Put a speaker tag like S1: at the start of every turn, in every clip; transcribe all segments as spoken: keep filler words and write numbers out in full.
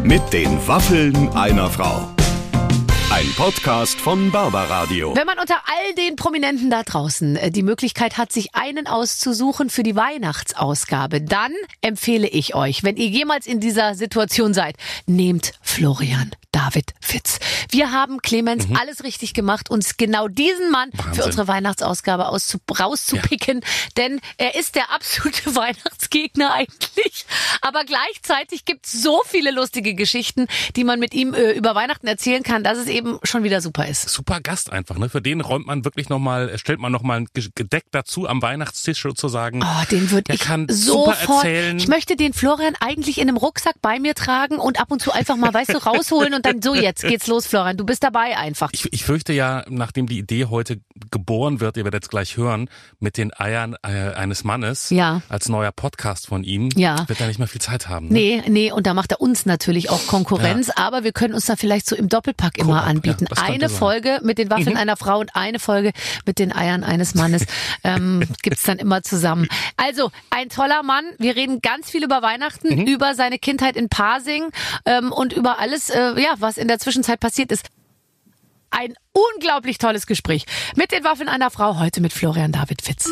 S1: Mit den Waffeln einer Frau. Ein Podcast von Barbaradio.
S2: Wenn man unter all den Prominenten da draußen die Möglichkeit hat, sich einen auszusuchen für die Weihnachtsausgabe, dann empfehle ich euch, wenn ihr jemals in dieser Situation seid, nehmt Florian David Fitz. Wir haben, Clemens, mhm. alles richtig gemacht, uns genau diesen Mann Wahnsinn. für unsere Weihnachtsausgabe auszu- rauszupicken, ja. denn er ist der absolute Weihnachtsgegner eigentlich. Aber gleichzeitig gibt es so viele lustige Geschichten, die man mit ihm äh, über Weihnachten erzählen kann, dass es eben schon wieder super ist.
S3: Super Gast einfach, ne? Für den räumt man wirklich nochmal, stellt man nochmal ein Gedeck dazu am Weihnachtstisch sozusagen.
S2: Oh, den würde ich
S3: kann
S2: sofort,
S3: super erzählen.
S2: Ich möchte den Florian eigentlich in einem Rucksack bei mir tragen und ab und zu einfach mal, weißt du, rausholen und dann so, jetzt geht's los, Florian, du bist dabei einfach.
S3: Ich, ich fürchte ja, nachdem die Idee heute geboren wird, ihr werdet es gleich hören, mit den Eiern äh, eines Mannes,
S2: ja.
S3: als neuer Podcast von ihm,
S2: ja.
S3: wird er nicht mehr viel Zeit haben. Ne?
S2: Nee, nee, und da macht er uns natürlich auch Konkurrenz, ja. aber wir können uns da vielleicht so im Doppelpack immer
S3: Cool,
S2: anbieten.
S3: Ja,
S2: eine Folge mit den Waffeln mhm. einer Frau und eine Folge mit den Eiern eines Mannes ähm, gibt's dann immer zusammen. Also, ein toller Mann. Wir reden ganz viel über Weihnachten, mhm. über seine Kindheit in Pasing ähm, und über alles, äh, ja, was in der Zwischenzeit passiert ist. Ein unglaublich tolles Gespräch mit den Waffeln einer Frau, heute mit Florian David Fitz.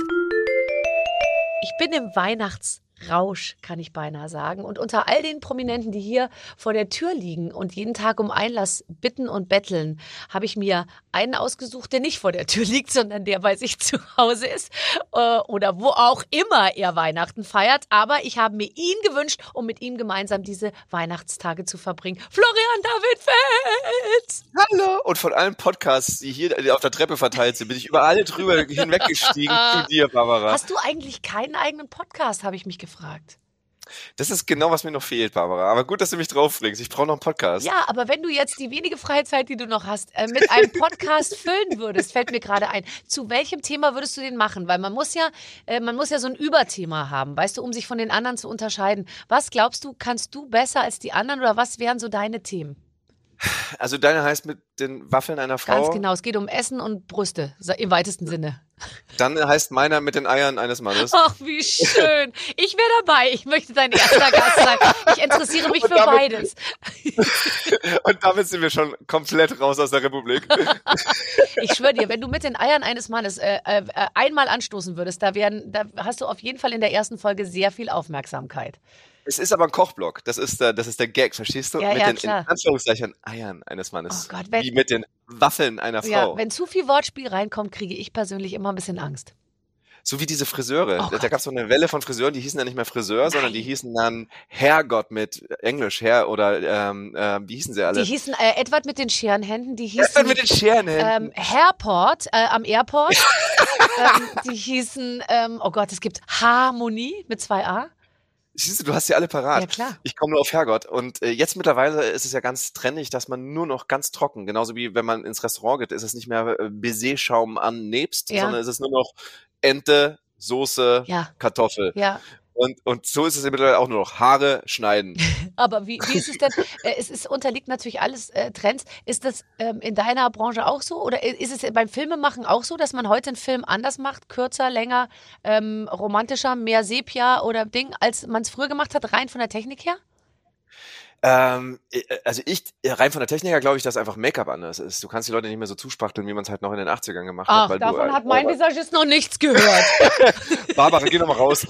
S2: Ich bin im Weihnachtsrausch, kann ich beinahe sagen. Und unter all den Prominenten, die hier vor der Tür liegen und jeden Tag um Einlass bitten und betteln, habe ich mir einen ausgesucht, der nicht vor der Tür liegt, sondern der bei sich zu Hause ist äh, oder wo auch immer er Weihnachten feiert. Aber ich habe mir ihn gewünscht, um mit ihm gemeinsam diese Weihnachtstage zu verbringen. Florian David Fitz!
S4: Hallo! Und von allen Podcasts, die hier auf der Treppe verteilt sind, bin ich über alle drüber hinweggestiegen zu dir, Barbara.
S2: Hast du eigentlich keinen eigenen Podcast, habe ich mich gefragt.
S4: Das ist genau, was mir noch fehlt, Barbara. Aber gut, dass du mich draufbringst. Ich brauche noch einen Podcast.
S2: Ja, aber wenn du jetzt die wenige freie Zeit, die du noch hast, äh, mit einem Podcast füllen würdest, fällt mir gerade ein, zu welchem Thema würdest du den machen? Weil man muss ja, äh, man muss ja so ein Überthema haben, weißt du, um sich von den anderen zu unterscheiden. Was glaubst du, kannst du besser als die anderen oder was wären so deine Themen?
S4: Also deine heißt mit den Waffeln einer Frau?
S2: Ganz genau, es geht um Essen und Brüste, im weitesten Sinne.
S4: Dann heißt meiner mit den Eiern eines Mannes.
S2: Ach, wie schön. Ich wäre dabei. Ich möchte dein erster Gast sein. Ich interessiere mich und für damit, beides.
S4: Und damit sind wir schon komplett raus aus der Republik.
S2: Ich schwöre dir, wenn du mit den Eiern eines Mannes äh, äh, einmal anstoßen würdest, da, werden, da hast du auf jeden Fall in der ersten Folge sehr viel Aufmerksamkeit.
S4: Es ist aber ein Kochblock. Das ist der, das ist der Gag, verstehst du?
S2: Ja,
S4: mit
S2: ja,
S4: den
S2: klar.
S4: in Anführungszeichen Eiern eines Mannes.
S2: Oh Gott, wenn,
S4: wie mit den Waffeln einer Frau.
S2: Ja, wenn zu viel Wortspiel reinkommt, kriege ich persönlich immer ein bisschen Angst.
S4: So wie diese Friseure.
S2: Oh
S4: da da gab es so eine Welle von Friseuren, die hießen dann nicht mehr Friseur,
S2: Nein.
S4: sondern die hießen dann Herrgott mit Englisch, Herr oder ähm, äh, wie hießen sie alle?
S2: Die hießen äh, Edward mit den Scherenhänden, die hießen
S4: Edward mit den Scherenhänden.
S2: Ähm, Hairport äh, am Airport. ähm, die hießen, ähm, oh Gott, es gibt Harmonie mit zwei A.
S4: Siehst du, du hast sie alle parat.
S2: Ja, klar.
S4: Ich komme nur auf Herrgott. Und äh, jetzt mittlerweile ist es ja ganz trendig, dass man nur noch ganz trocken, genauso wie wenn man ins Restaurant geht, ist es nicht mehr äh, Baiser-Schaum an nebst,
S2: Ja.
S4: sondern es ist nur noch Ente, Soße,
S2: Ja.
S4: Kartoffel.
S2: Ja.
S4: Und, und so ist es mittlerweile auch nur noch Haare schneiden.
S2: Aber wie, wie ist es denn? Äh, es ist, unterliegt natürlich alles äh, Trends. Ist das ähm, in deiner Branche auch so? Oder ist es beim Filmemachen auch so, dass man heute einen Film anders macht? Kürzer, länger, ähm, romantischer, mehr Sepia oder Ding, als man es früher gemacht hat, rein von der Technik her?
S4: Ähm, also ich, rein von der Technik her glaube ich, dass einfach Make-up anders ist. Du kannst die Leute nicht mehr so zuspachteln, wie man es halt noch in den achtzigern gemacht
S2: Ach,
S4: hat. Weil
S2: davon
S4: du,
S2: hat mein Visagist noch nichts gehört.
S4: Barbara, geh doch mal raus.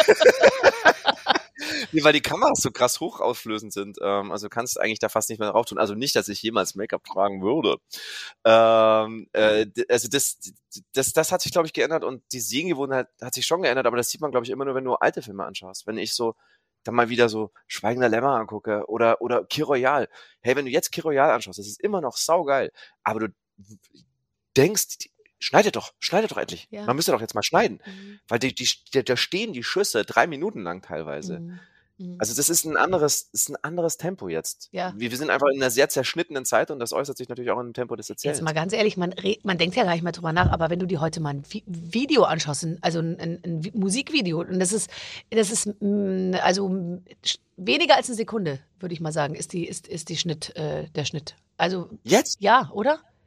S4: Nee, weil die Kameras so krass hochauflösend sind. Ähm, also du kannst eigentlich da fast nicht mehr drauf tun. Also nicht, dass ich jemals Make-up tragen würde. Ähm, äh, also das, das, das hat sich, glaube ich, geändert und die Sehgewohnheit hat sich schon geändert, aber das sieht man, glaube ich, immer nur, wenn du alte Filme anschaust. Wenn ich so dann mal wieder so Schweigender Lämmer angucke oder oder Kir Royal. Hey, wenn du jetzt Kir Royal anschaust, das ist immer noch saugeil, aber du denkst, die, schneidet doch, schneidet doch endlich.
S2: Ja.
S4: Man müsste doch jetzt mal schneiden,
S2: Mhm.
S4: weil die, die, da stehen die Schüsse drei Minuten lang teilweise.
S2: Mhm. Mhm.
S4: Also das ist ein anderes, ist ein anderes Tempo jetzt.
S2: Ja.
S4: Wir, wir sind einfach in einer sehr zerschnittenen Zeit und das äußert sich natürlich auch in dem Tempo des Erzählens.
S2: Jetzt mal ganz ehrlich, man, re- man denkt ja gar nicht mehr drüber nach, aber wenn du dir heute mal ein Vi- Video anschaust, ein- also ein, ein, ein Vi- Musikvideo, und das ist, das ist mm, also mm, sch- weniger als eine Sekunde, würde ich mal sagen, ist die, ist, ist die Schnitt, äh, der Schnitt. Also
S4: Jetzt?
S2: ja, oder?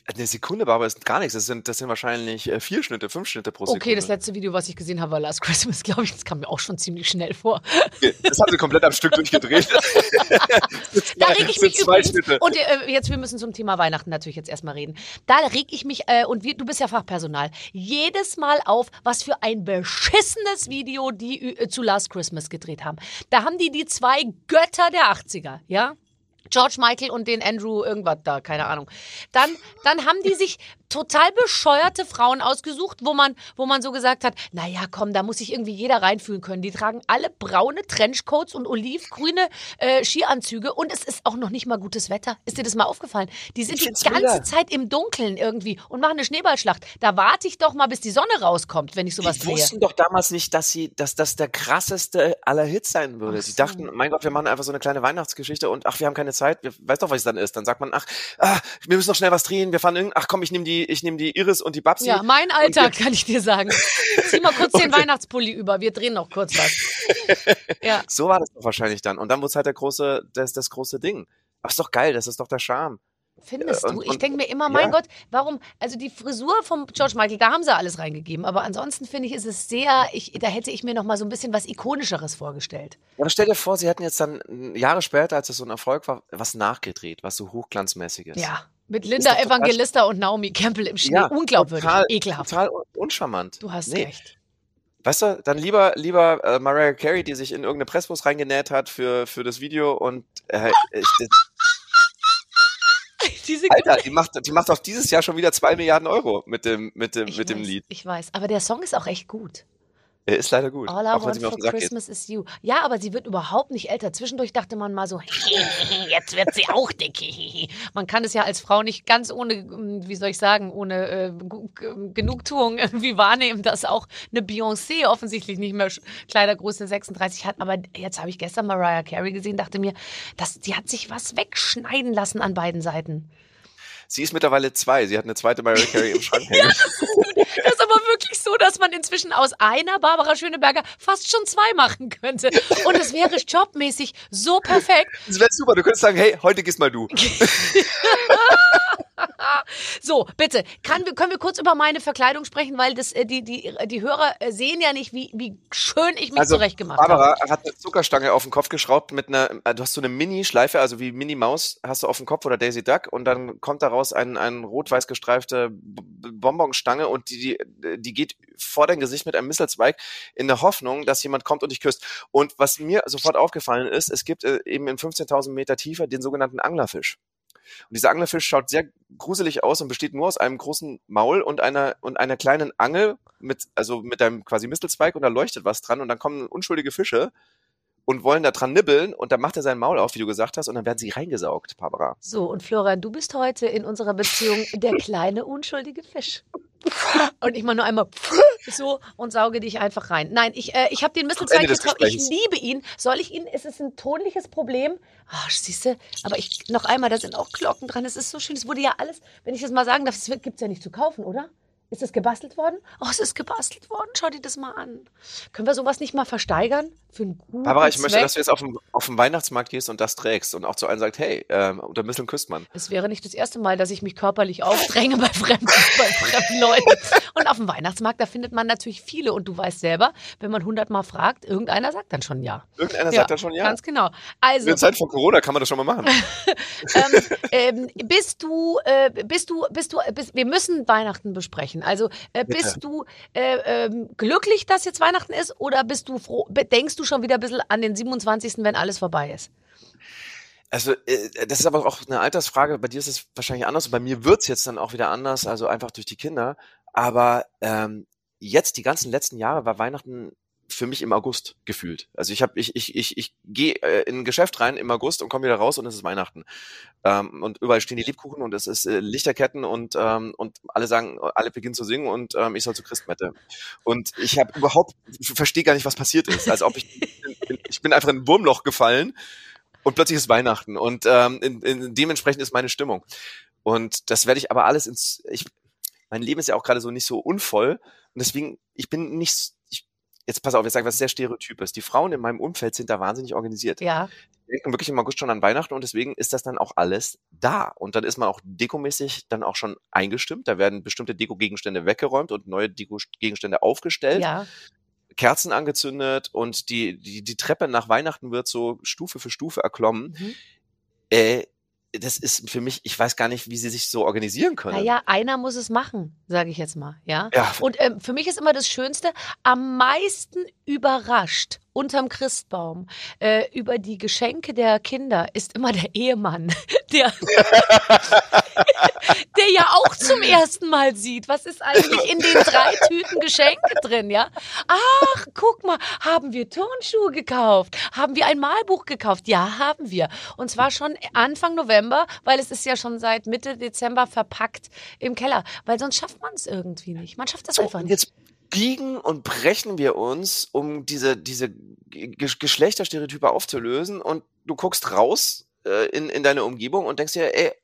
S4: Eine Sekunde, Barbara, ist gar nichts. Das sind, das sind wahrscheinlich äh, vier Schnitte, fünf Schnitte pro Sekunde.
S2: Okay, das letzte Video, was ich gesehen habe, war Last Christmas, glaube ich. Das kam mir auch schon ziemlich schnell vor.
S4: Okay, das haben sie komplett am Stück durchgedreht.
S2: Da reg ich mich
S4: zwei
S2: übrigens,
S4: Schnitte.
S2: und äh, jetzt, wir müssen zum Thema Weihnachten natürlich jetzt erstmal reden. Da reg ich mich, äh, und wir, du bist ja Fachpersonal, jedes Mal auf, was für ein beschissenes Video die äh, zu Last Christmas gedreht haben. Da haben die die zwei Götter der achtziger, ja? George Michael und den Andrew irgendwas da, keine Ahnung. Dann, dann haben die sich total bescheuerte Frauen ausgesucht, wo man, wo man so gesagt hat, naja, komm, da muss sich irgendwie jeder reinfühlen können. Die tragen alle braune Trenchcoats und olivgrüne äh, Skianzüge und es ist auch noch nicht mal gutes Wetter. Ist dir das mal aufgefallen? Die sind
S4: Ich
S2: die
S4: find's
S2: ganze
S4: mega.
S2: Zeit im Dunkeln irgendwie und machen eine Schneeballschlacht. Da warte ich doch mal, bis die Sonne rauskommt, wenn ich sowas
S4: Die
S2: drehe.
S4: wussten doch damals nicht, dass sie, dass das der krasseste aller Hits sein würde.
S2: Ach
S4: Sie
S2: so.
S4: dachten, mein Gott, wir machen einfach so eine kleine Weihnachtsgeschichte und ach, wir haben keine Zeit. Wir, weißt doch, was es dann ist. Dann sagt man, ach, ah, wir müssen noch schnell was drehen. Wir fahren irgend, ach komm, ich nehme die, ich nehme die Iris und die Babsi.
S2: Ja, mein Alltag,
S4: Und
S2: kann ich dir sagen. Zieh mal kurz den Weihnachtspulli über, wir drehen noch kurz was. Ja.
S4: So war das doch wahrscheinlich dann. Und dann wurde es halt der große, das, das große Ding. Aber ist doch geil, das ist doch der Charme.
S2: Findest
S4: Äh,
S2: du?
S4: und-
S2: Ich
S4: und-
S2: denke mir immer, mein
S4: ja.
S2: Gott, warum, also die Frisur vom George Michael, da haben sie alles reingegeben, aber ansonsten finde ich, ist es sehr, ich, da hätte ich mir noch mal so ein bisschen was Ikonischeres vorgestellt.
S4: Aber stell dir vor, sie hätten jetzt dann mm, Jahre später, als es so ein Erfolg war, was nachgedreht, was so hochglanzmäßiges.
S2: Ja, mit Linda
S4: doch total-
S2: Evangelista und Naomi Campbell im Schnee.
S4: Ja,
S2: Unglaubwürdig,
S4: total,
S2: ekelhaft.
S4: Total un- uncharmant.
S2: Du hast
S4: Nee.
S2: recht.
S4: Weißt du, dann lieber lieber äh, Mariah Carey, die sich in irgendeine Presswurst reingenäht hat für für das Video und äh, ich,
S2: Diese
S4: Alter, die macht die macht auf dieses Jahr schon wieder zwei Milliarden Euro mit dem mit dem
S2: ich
S4: mit dem
S2: weiß,
S4: Lied.
S2: Ich weiß, aber der Song ist auch echt gut.
S4: Er ist leider gut,
S2: All I
S4: auch wenn
S2: want
S4: sie mir auf
S2: for
S4: den Sack geht.
S2: Christmas is you. Ja, aber sie wird überhaupt nicht älter. Zwischendurch dachte man mal so, jetzt wird sie auch dick. Man kann es ja als Frau nicht ganz ohne, wie soll ich sagen, ohne äh, Gu- G- Genugtuung irgendwie wahrnehmen, dass auch eine Beyoncé offensichtlich nicht mehr Sch- Kleidergröße sechsunddreißig hat. Aber jetzt habe ich gestern Mariah Carey gesehen, dachte mir, das, die hat sich was wegschneiden lassen an beiden Seiten.
S4: Sie ist mittlerweile zwei. Sie hat eine zweite Mariah Carey im Schrank hängen.
S2: Das ist aber wirklich so, dass man inzwischen aus einer Barbara Schöneberger fast schon zwei machen könnte. Und es wäre jobmäßig so perfekt.
S4: Das wäre super. Du könntest sagen, hey, heute gehst mal du.
S2: So, bitte, kann, wir- können wir kurz über meine Verkleidung sprechen, weil das, äh, die, die, die Hörer äh, sehen ja nicht, wie, wie schön ich mich
S4: Also
S2: zurechtgemacht
S4: Barbara
S2: habe.
S4: hat eine Zuckerstange auf den Kopf geschraubt mit einer, äh, du hast so eine Mini-Schleife, also wie Minnie Maus hast du auf dem Kopf oder Daisy Duck und dann kommt daraus ein, ein rot-weiß gestreifte B- B- Bonbonstange und die, die, die geht vor dein Gesicht mit einem Mistelzweig in der Hoffnung, dass jemand kommt und dich küsst. Und was mir sofort aufgefallen ist, es gibt äh, eben in fünfzehntausend Meter Tiefe den sogenannten Anglerfisch. Und dieser Anglerfisch schaut sehr gruselig aus und besteht nur aus einem großen Maul und einer und einer kleinen Angel mit also mit einem quasi Mistelzweig und da leuchtet was dran und dann kommen unschuldige Fische und wollen da dran nibbeln und dann macht er sein Maul auf, wie du gesagt hast, und dann werden sie reingesaugt, Barbara.
S2: So, und Florian, du bist heute in unserer Beziehung der kleine, unschuldige Fisch. Und ich mache nur einmal so und sauge dich einfach rein. Nein, ich, äh, ich habe den Mistelzweig
S4: Ende des
S2: getragen. Ich
S4: Gesprächs.
S2: liebe ihn. Soll ich ihn? Ist es ein tonliches Problem? Ach, siehst du, aber ich, noch einmal, da sind auch Glocken dran. Es ist so schön. Es wurde ja alles, wenn ich das mal sagen darf, es gibt es ja nicht zu kaufen, oder? Ist das gebastelt worden? Oh, es ist gebastelt worden. Schau dir das mal an. Können wir sowas nicht mal versteigern? Für einen guten
S4: Barbara, ich möchte,
S2: Zweck?
S4: dass du jetzt auf den, auf den Weihnachtsmarkt gehst und das trägst und auch zu allen sagt, hey, ähm, unter Misteln küsst man.
S2: Es wäre nicht das erste Mal, dass ich mich körperlich aufdränge bei fremden, bei fremden Leuten. Und auf dem Weihnachtsmarkt, da findet man natürlich viele. Und du weißt selber, wenn man hundertmal fragt, irgendeiner sagt dann schon ja.
S4: Irgendeiner
S2: Ja,
S4: sagt dann schon ja.
S2: Ganz genau.
S4: In
S2: Also,
S4: der Zeit von Corona kann man das schon mal machen.
S2: ähm, ähm, bist du, äh, bist du, bist du, bist, wir müssen Weihnachten besprechen. Also, äh,
S4: Bitte.
S2: bist du äh, ähm, glücklich, dass jetzt Weihnachten ist? Oder bist du froh, denkst du schon wieder ein bisschen an den siebenundzwanzigsten, wenn alles vorbei ist?
S4: Also, äh, das ist aber auch eine Altersfrage. Bei dir ist es wahrscheinlich anders. Und bei mir wird's jetzt dann auch wieder anders, also einfach durch die Kinder. Aber ähm, jetzt, die ganzen letzten Jahre, war Weihnachten für mich im August gefühlt. Also ich habe, ich, ich, ich, ich gehe äh, in ein Geschäft rein im August und komme wieder raus und es ist Weihnachten. Ähm, und überall stehen die Lebkuchen und es ist äh, Lichterketten und ähm, und alle sagen, alle beginnen zu singen und ähm, ich soll zur Christmette. Und ich habe überhaupt, ich verstehe gar nicht, was passiert ist. Als ob ich, ich bin einfach in ein Wurmloch gefallen. Und plötzlich ist Weihnachten und ähm, in, in, dementsprechend ist meine Stimmung. Und das werde ich aber alles ins, ich, mein Leben ist ja auch gerade so nicht so unvoll und deswegen, ich bin nicht, ich, jetzt pass auf, jetzt sag ich was sehr Stereotypes. Die Frauen in meinem Umfeld sind da wahnsinnig organisiert.
S2: Ja.
S4: Die denken wirklich im August schon an Weihnachten und deswegen ist das dann auch alles da. Und dann ist man auch dekomäßig dann auch schon eingestimmt. Da werden bestimmte Deko-Gegenstände weggeräumt und neue Deko-Gegenstände aufgestellt.
S2: Ja.
S4: Kerzen angezündet und die, die, die Treppe nach Weihnachten wird so Stufe für Stufe erklommen.
S2: Mhm.
S4: Äh, das ist für mich, ich weiß gar nicht, wie sie sich so organisieren können.
S2: Naja, einer muss es machen, sage ich jetzt mal. Ja.
S4: Ja.
S2: Und ähm, für mich ist immer das Schönste, am meisten überrascht unterm Christbaum äh, über die Geschenke der Kinder ist immer der Ehemann, der, der ja auch zum ersten Mal sieht, was ist eigentlich in den drei Tüten Geschenke drin, ja? Ach, guck mal, haben wir Turnschuhe gekauft? Haben wir ein Malbuch gekauft? Ja, haben wir. Und zwar schon Anfang November, weil es ist ja schon seit Mitte Dezember verpackt im Keller, weil sonst schafft man es irgendwie nicht. Man schafft das
S4: So,
S2: einfach
S4: und
S2: nicht.
S4: jetzt biegen und brechen wir uns, um diese, diese Ge- Geschlechterstereotype aufzulösen und du guckst raus äh, in, in deine Umgebung und denkst dir, ey,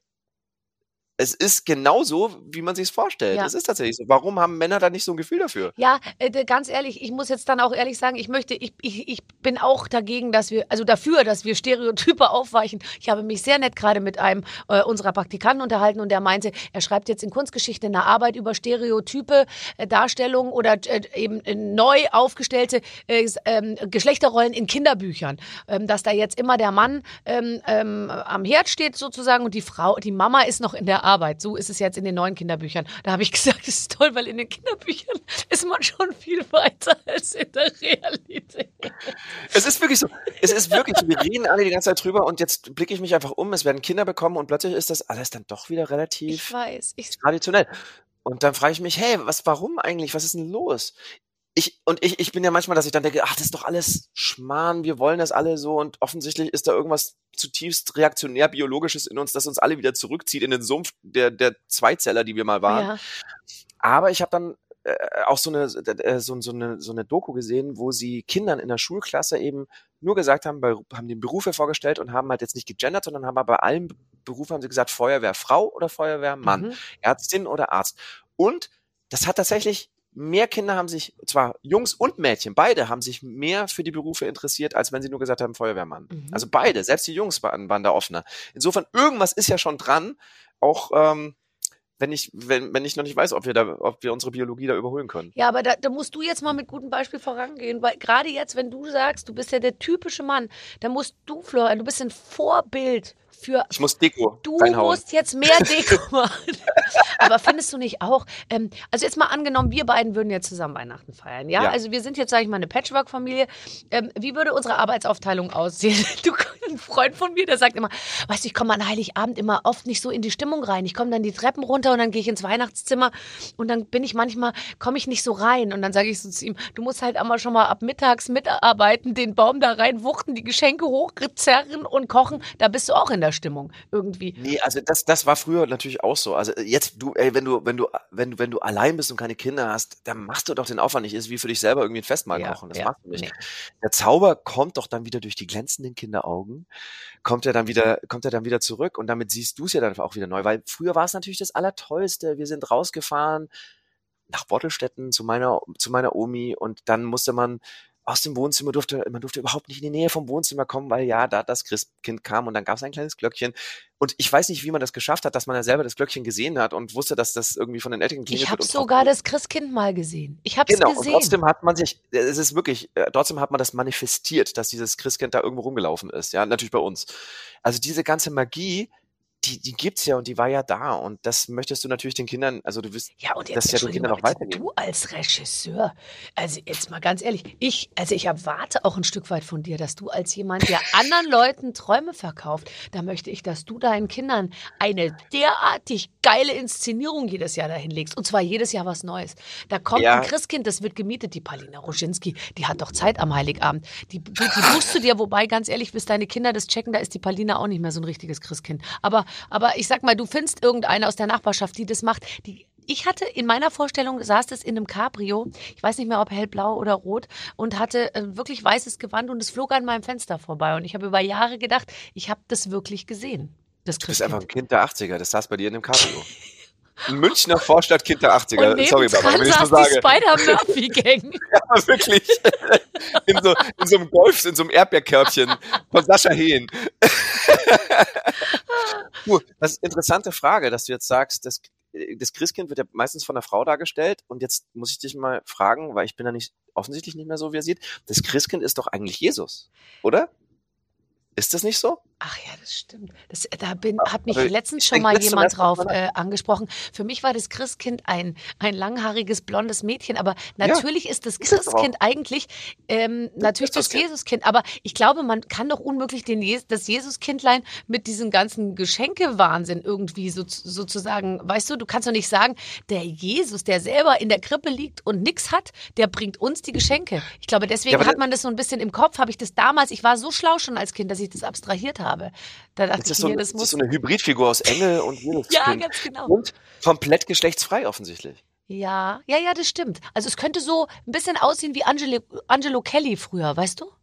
S4: es ist genauso, wie man sich es vorstellt.
S2: Ja.
S4: Es ist tatsächlich so. Warum haben Männer da nicht so ein Gefühl dafür?
S2: Ja, äh, d- ganz ehrlich, ich muss jetzt dann auch ehrlich sagen, ich möchte, ich, ich, ich bin auch dagegen, dass wir, also dafür, dass wir Stereotype aufweichen. Ich habe mich sehr nett gerade mit einem äh, unserer Praktikanten unterhalten und der meinte, er schreibt jetzt in Kunstgeschichte eine Arbeit über Stereotype, äh, Darstellungen oder äh, eben äh, neu aufgestellte äh, s- ähm, Geschlechterrollen in Kinderbüchern. Ähm, dass da jetzt immer der Mann ähm, ähm, am Herd steht sozusagen und die Frau, die Mama ist noch in der Arbeit. So ist es jetzt in den neuen Kinderbüchern. Da habe ich gesagt, das ist toll, weil in den Kinderbüchern ist man schon viel weiter als in der Realität.
S4: Es ist wirklich so. Es ist wirklich so. Wir reden alle die ganze Zeit drüber und jetzt blicke ich mich einfach um. Es werden Kinder bekommen und plötzlich ist das alles dann doch wieder
S2: Ich
S4: relativ
S2: weiß. Ich,
S4: traditionell. Und dann frage ich mich, hey, was, warum eigentlich? Was ist denn los? Ich, und ich, ich bin ja manchmal, dass ich dann denke, ach, das ist doch alles Schmarrn, wir wollen das alle so und offensichtlich ist da irgendwas zutiefst reaktionär biologisches in uns, das uns alle wieder zurückzieht in den Sumpf der, der Zweizeller, die wir mal waren.
S2: ja.
S4: Aber ich habe dann äh, auch so eine, äh, so, so, eine, so eine Doku gesehen, wo sie Kindern in der Schulklasse eben nur gesagt haben, bei, haben den Berufe vorgestellt und haben halt jetzt nicht gegendert, sondern haben aber bei allen Berufen haben sie gesagt, Feuerwehrfrau oder Feuerwehrmann,
S2: Mhm.
S4: Ärztin oder Arzt. Und das hat tatsächlich, mehr Kinder haben sich, zwar Jungs und Mädchen, beide haben sich mehr für die Berufe interessiert, als wenn sie nur gesagt haben, Feuerwehrmann.
S2: Mhm.
S4: Also beide, selbst die Jungs waren, waren da offener. Insofern, irgendwas ist ja schon dran, auch ähm, wenn ich, wenn, wenn ich noch nicht weiß, ob wir da, ob wir unsere Biologie da überholen können.
S2: Ja, aber da, da musst du jetzt mal mit gutem Beispiel vorangehen, weil gerade jetzt, wenn du sagst, du bist ja der typische Mann, dann musst du, Florian, du bist ein Vorbild für.
S4: Ich muss Deko
S2: Du
S4: reinhauen.
S2: musst jetzt mehr Deko machen. Aber findest du nicht auch, ähm, also jetzt mal angenommen, wir beiden würden jetzt zusammen Weihnachten feiern, ja?
S4: Ja.
S2: Also wir sind jetzt, sage ich mal, eine Patchwork-Familie. Ähm, wie würde unsere Arbeitsaufteilung aussehen? Du, ein Freund von mir, der sagt immer, weißt du, ich komme an Heiligabend immer oft nicht so in die Stimmung rein. Ich komme dann die Treppen runter und dann gehe ich ins Weihnachtszimmer und dann bin ich manchmal, komme ich nicht so rein. Und dann sage ich so zu ihm, du musst halt einmal schon mal ab mittags mitarbeiten, den Baum da rein wuchten, die Geschenke hochzerren und kochen. Da bist du auch in der Stimmung irgendwie.
S4: Nee, also das, das war früher natürlich auch so. Also jetzt, du, ey, wenn du, wenn du, wenn du, wenn du allein bist und keine Kinder hast, dann machst du doch den Aufwand nicht. Ist wie für dich selber irgendwie ein Festmahl
S2: Ja,
S4: kochen. Das
S2: ja,
S4: machst du nicht.
S2: nee.
S4: Der Zauber kommt doch dann wieder durch die glänzenden Kinderaugen, kommt er dann wieder, kommt er dann wieder zurück und damit siehst du es ja dann auch wieder neu. Weil früher war es natürlich das Allertollste. Wir sind rausgefahren nach Bottelstetten zu meiner, zu meiner Omi und dann musste man aus dem Wohnzimmer durfte, man durfte überhaupt nicht in die Nähe vom Wohnzimmer kommen, weil ja, da das Christkind kam und dann gab es ein kleines Glöckchen. Und ich weiß nicht, wie man das geschafft hat, dass man ja selber das Glöckchen gesehen hat und wusste, dass das irgendwie von den Eltern geklingelt
S2: Ich
S4: wird.
S2: habe
S4: und
S2: sogar
S4: trotzdem-
S2: das Christkind mal gesehen. Ich habe es
S4: Genau, und
S2: gesehen.
S4: trotzdem hat man sich, es ist wirklich, äh, trotzdem hat man das manifestiert, dass dieses Christkind da irgendwo rumgelaufen ist, ja, natürlich bei uns. Also diese ganze Magie, die, die gibt's ja und die war ja da und das möchtest du natürlich den Kindern, also du wirst
S2: Ja, und jetzt
S4: das ja den
S2: Entschuldigung,
S4: Kindern auch
S2: aber
S4: weitergeben.
S2: du als Regisseur, also jetzt mal ganz ehrlich, ich, also ich erwarte auch ein Stück weit von dir, dass du als jemand, der anderen Leuten Träume verkauft, da möchte ich, dass du deinen Kindern eine derartig geile Inszenierung jedes Jahr dahin legst und zwar jedes Jahr was Neues. Da kommt
S4: Ja.
S2: ein Christkind, das wird gemietet, die Paulina Roschinski, die hat doch Zeit am Heiligabend. Die, die, die buchst du dir, wobei ganz ehrlich, bis deine Kinder das checken, da ist die Paulina auch nicht mehr so ein richtiges Christkind. Aber, aber ich sag mal, du findest irgendeine aus der Nachbarschaft, die das macht, die ich hatte in meiner Vorstellung, saß es in einem Cabrio, ich weiß nicht mehr, ob hellblau oder rot, und hatte äh, wirklich weißes Gewand und es flog an meinem Fenster vorbei. Und ich habe über Jahre gedacht, ich habe das wirklich gesehen, das
S4: Du bist einfach
S2: Christkind.
S4: ein Kind der achtziger, das saß bei dir in dem Cabrio. Ein Münchner Vorstadtkind der achtziger.
S2: Und
S4: Sorry, Barbara, wenn ich so
S2: saß
S4: sage.
S2: die Spider-Murphy-Gang.
S4: Ja, wirklich. In so, in so einem Golf, in so einem Erdbeerkörbchen von Sascha Hehn. Du, das ist eine interessante Frage, dass du jetzt sagst, das, das Christkind wird ja meistens von einer Frau dargestellt und jetzt muss ich dich mal fragen, weil ich bin da nicht offensichtlich nicht mehr so versiert. Das Christkind ist doch eigentlich Jesus, oder? Ist das nicht so?
S2: Ach ja, das stimmt. Das, da bin, hat mich
S4: Also,
S2: letztens
S4: ich
S2: schon
S4: denk,
S2: mal
S4: letztes
S2: jemand
S4: Mal
S2: drauf
S4: erst mal-
S2: äh, angesprochen. Für mich war das Christkind ein, ein langhaariges, blondes Mädchen. Aber natürlich ist das
S4: ist es doch auch.
S2: Christkind eigentlich ähm, natürlich das
S4: Christuskind.
S2: Jesuskind. Aber ich glaube, man kann doch unmöglich den Je das Jesuskindlein mit diesem ganzen Geschenkewahnsinn irgendwie so, sozusagen, weißt du, du kannst doch nicht sagen, der Jesus, der selber in der Krippe liegt und nichts hat, der bringt uns die Geschenke. Ich glaube, deswegen
S4: Ja, aber
S2: hat
S4: der-
S2: man das so ein bisschen im Kopf, habe ich das damals, ich war so schlau schon als Kind, dass ich das abstrahiert habe. Da dachte
S4: Das
S2: ich
S4: ist, so,
S2: mir,
S4: das
S2: das
S4: ist
S2: muss...
S4: so eine Hybridfigur aus Engel und Jesuskind.
S2: Ja, ganz genau.
S4: Und komplett geschlechtsfrei offensichtlich.
S2: Ja, ja, ja, das stimmt. Also es könnte so ein bisschen aussehen wie Angelo, Angelo Kelly früher, weißt du?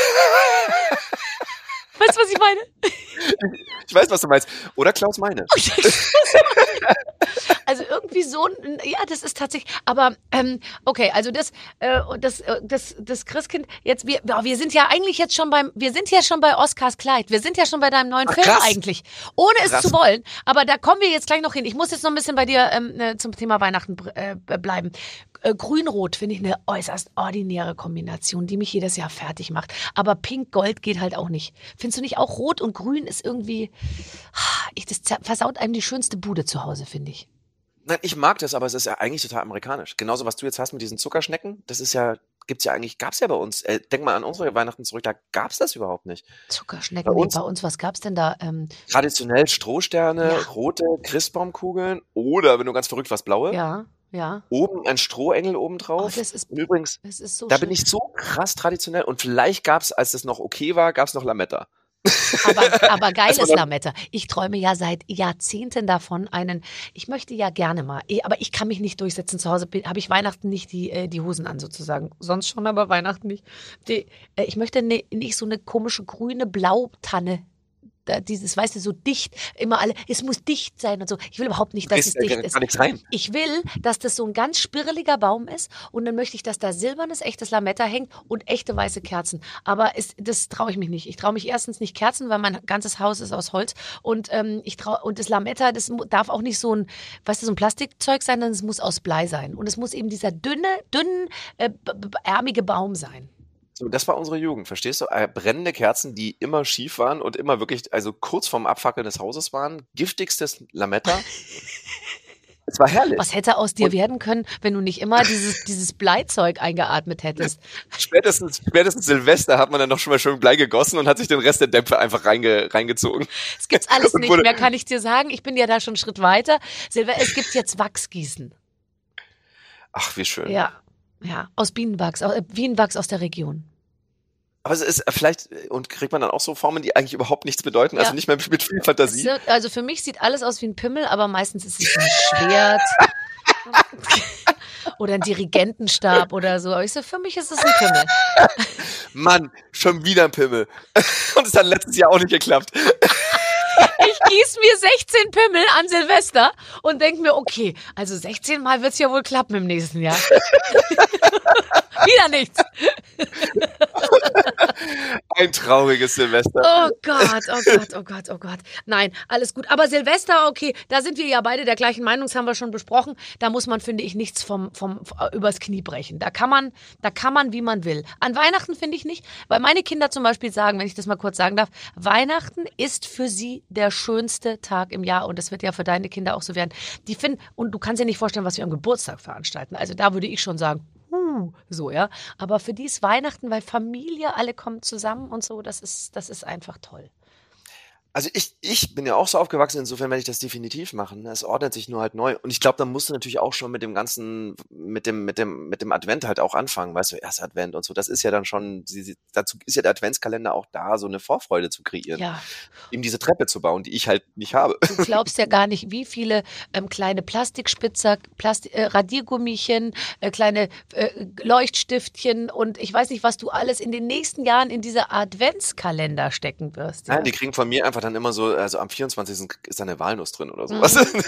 S2: Weißt du, was ich meine?
S4: Ich weiß, was du meinst. Oder Klaus Meine.
S2: Also irgendwie so, ein- ja, das ist tatsächlich, aber ähm, okay, also das, äh, das, äh, das, das Christkind, jetzt, wir, ja, wir sind ja eigentlich jetzt schon beim, wir sind ja schon bei Oscars Kleid, wir sind ja schon bei deinem neuen
S4: Ach,
S2: Film
S4: krass.
S2: eigentlich, ohne es
S4: Krass.
S2: zu wollen, aber da kommen wir jetzt gleich noch hin. Ich muss jetzt noch ein bisschen bei dir ähm, äh, zum Thema Weihnachten äh, bleiben. Äh, Grün-Rot finde ich eine äußerst ordinäre Kombination, die mich jedes Jahr fertig macht, aber Pink-Gold geht halt auch nicht. Findest du nicht auch Rot und Grün ist irgendwie, ich, das zer- versaut einem die schönste Bude zu Hause, finde ich.
S4: Nein, ich mag das, aber es ist ja eigentlich total amerikanisch. Genauso, was du jetzt hast mit diesen Zuckerschnecken, das ist ja, gibt's ja eigentlich, gab's ja bei uns. Äh, denk mal an unsere Weihnachten zurück, da gab's das überhaupt nicht.
S2: Zuckerschnecken,
S4: Bei
S2: nee,
S4: uns-
S2: bei uns, was gab's denn da? Ähm,
S4: Traditionell Strohsterne,
S2: Ja.
S4: rote Christbaumkugeln oder, wenn du ganz verrückt warst, blaue.
S2: ja, ja.
S4: Oben ein Strohengel
S2: Oh,
S4: obendrauf.
S2: das ist,
S4: Und übrigens,
S2: das ist so
S4: da
S2: schön.
S4: bin ich so krass traditionell und vielleicht gab's, als das noch okay war, gab's noch Lametta.
S2: Aber, aber geiles
S4: Das war dann-
S2: Lametta. Ich träume ja seit Jahrzehnten davon, einen, ich möchte ja gerne mal, eh, aber ich kann mich nicht durchsetzen. Zu Hause habe ich Weihnachten nicht die, äh, die Hosen an sozusagen. Sonst schon, aber Weihnachten nicht. Die, äh, ich möchte ne, nicht so eine komische grüne Blautanne. Da, dieses, weißt du, so dicht, immer alle, es muss dicht sein und so. Ich will überhaupt nicht, dass es
S4: Ist ja
S2: dicht
S4: gar,
S2: ist.
S4: gar nichts rein.
S2: Ich will, dass das so ein ganz spirreliger Baum ist und dann möchte ich, dass da silbernes, echtes Lametta hängt und echte weiße Kerzen. Aber es, das traue ich mich nicht. Ich traue mich erstens nicht Kerzen, weil mein ganzes Haus ist aus Holz und ähm, ich trau, und das Lametta, das mu- darf auch nicht so ein, weißt du, so ein Plastikzeug sein, sondern es muss aus Blei sein und es muss eben dieser dünne, dünne, äh, b- b- ärmige Baum sein.
S4: So, das war unsere Jugend, verstehst du? Äh, brennende Kerzen, die immer schief waren und immer wirklich, also kurz vorm Abfackeln des Hauses waren. Giftigstes Lametta. Es war herrlich.
S2: Was hätte aus dir
S4: Und-
S2: werden können, wenn du nicht immer dieses, dieses Bleizeug eingeatmet hättest?
S4: Spätestens, spätestens Silvester hat man dann noch schon mal schön Blei gegossen und hat sich den Rest der Dämpfe einfach reinge, reingezogen.
S2: Es gibt's alles
S4: Und
S2: nicht
S4: wurde-
S2: mehr, kann ich dir sagen. Ich bin ja da schon einen Schritt weiter. Silber, es gibt jetzt Wachsgießen.
S4: Ach, wie schön.
S2: Ja, ja, aus Bienenwachs, au- äh, Bienenwachs aus der Region.
S4: Aber es ist äh, vielleicht, äh, und kriegt man dann auch so Formen, die eigentlich überhaupt nichts bedeuten, also
S2: Ja.
S4: nicht mehr mit viel
S2: Es
S4: Fantasie.
S2: sind- Also für mich sieht alles aus wie ein Pimmel, aber meistens ist es ein Schwert oder ein Dirigentenstab oder so. Aber ich so, für mich ist es ein Pimmel.
S4: Mann, schon wieder ein Pimmel. Und es hat letztes Jahr auch nicht geklappt.
S2: Ich gieß mir sechzehn Pimmel an Silvester und denk mir, okay, also sechzehn Mal wird's ja wohl klappen im nächsten Jahr. Wieder nichts.
S4: Ein trauriges Silvester.
S2: Oh Gott, oh Gott, oh Gott, oh Gott. Nein, alles gut. Aber Silvester, okay, da sind wir ja beide der gleichen Meinung, das haben wir schon besprochen. Da muss man, finde ich, nichts vom, vom, übers Knie brechen. Da kann man, da kann man, wie man will. An Weihnachten finde ich nicht, weil meine Kinder zum Beispiel sagen, wenn ich das mal kurz sagen darf, Weihnachten ist für sie der schönste Tag im Jahr und das wird ja für deine Kinder auch so werden. Die finden, und du kannst dir nicht vorstellen, was wir am Geburtstag veranstalten. Also da würde ich schon sagen, huh, so, ja. Aber für die ist Weihnachten, weil Familie, alle kommen zusammen und so, das ist, das ist einfach toll.
S4: Also ich, ich bin ja auch so aufgewachsen, insofern werde ich das definitiv machen. Es ordnet sich nur halt neu. Und ich glaube, da musst du natürlich auch schon mit dem ganzen, mit dem, mit dem, mit dem Advent halt auch anfangen, weißt du, erst Advent und so. Das ist ja dann schon, sie- sie- dazu ist ja der Adventskalender auch da, so eine Vorfreude zu kreieren.
S2: Ja,
S4: Eben diese Treppe zu bauen, die ich halt nicht habe.
S2: du glaubst ja gar nicht, wie viele ähm, kleine Plastikspitzer, Plasti äh, Radiergummischen, äh, kleine äh, Leuchtstiftchen und ich weiß nicht, was du alles in den nächsten Jahren in diese Adventskalender stecken wirst. Ja?
S4: Nein, die kriegen von mir einfach einfach dann immer so, also am vierundzwanzigsten ist da eine Walnuss drin oder sowas.
S2: Mhm.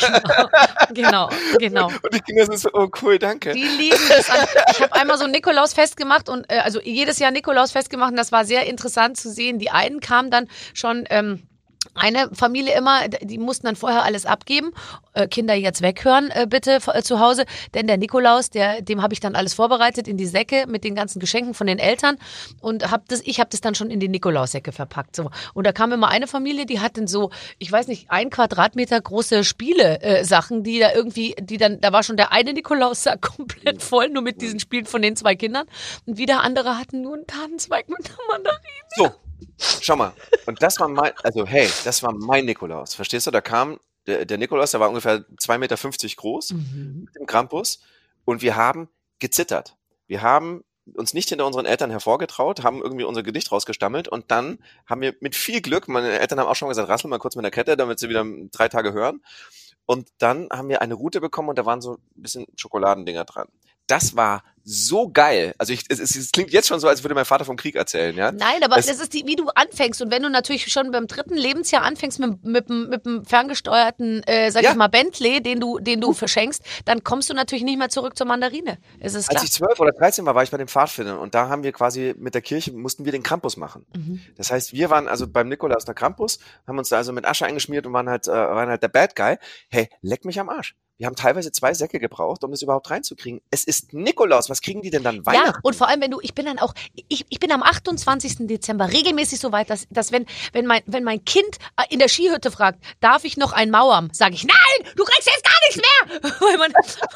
S2: Genau, genau.
S4: Und die Kinder sind so, oh cool, danke.
S2: Die lieben das. An. Ich habe einmal so ein Nikolausfest gemacht und äh, also jedes Jahr Nikolausfest gemacht und das war sehr interessant zu sehen. Die einen kamen dann schon ähm, eine Familie immer, die mussten dann vorher alles abgeben. Äh, Kinder jetzt weghören, äh, bitte äh, zu Hause. Denn der Nikolaus, der, dem habe ich dann alles vorbereitet in die Säcke mit den ganzen Geschenken von den Eltern. Und hab das, ich habe das dann schon in die Nikolaussäcke verpackt. So. Und da kam immer eine Familie, die hatten so, ich weiß nicht, ein Quadratmeter große Spiele-Sachen, äh, die da irgendwie, die dann, da war schon der eine Nikolaussack komplett voll, nur mit diesen Spielen von den zwei Kindern. Und wieder andere hatten nur einen Tannenzweig mit einer Mandarine.
S4: So. Schau mal, und das war mein, also hey, das war mein Nikolaus, verstehst du? Da kam der, der Nikolaus, der war ungefähr zwei Meter fünfzig groß,
S2: Mhm.
S4: mit dem Krampus, und wir haben gezittert. Wir haben uns nicht hinter unseren Eltern hervorgetraut, haben irgendwie unser Gedicht rausgestammelt und dann haben wir mit viel Glück, meine Eltern haben auch schon gesagt, rassel mal kurz mit der Kette, damit sie wieder drei Tage hören. Und dann haben wir eine Route bekommen und da waren so ein bisschen Schokoladendinger dran. Das war so geil. Also ich, es, es klingt jetzt schon so, als würde mein Vater vom Krieg erzählen, ja?
S2: Nein, aber
S4: es,
S2: das ist die, wie du anfängst. Und wenn du natürlich schon beim dritten Lebensjahr anfängst mit, mit, mit einem ferngesteuerten, äh, sag
S4: Ja.
S2: ich mal, Bentley, den du, den du verschenkst, dann kommst du natürlich nicht mehr zurück zur Mandarine. Es ist klar.
S4: Als ich zwölf oder dreizehn war, war ich bei den Pfadfindern und da haben wir quasi mit der Kirche, mussten wir den Krampus machen.
S2: Mhm.
S4: Das heißt, wir waren also beim Nikolaus der Krampus, haben uns da also mit Asche eingeschmiert und waren halt, äh, waren halt der Bad Guy. Hey, leck mich am Arsch. Wir haben teilweise zwei Säcke gebraucht, um das überhaupt reinzukriegen. Es ist Nikolaus. Was kriegen die denn dann Weihnachten?
S2: Ja, und vor allem, wenn du, ich bin dann auch, ich, ich bin am achtundzwanzigsten Dezember regelmäßig so weit, dass, dass wenn, wenn mein, wenn mein Kind in der Skihütte fragt, darf ich noch ein Mauern, sage ich, nein, du kriegst jetzt gar nichts mehr, weil man,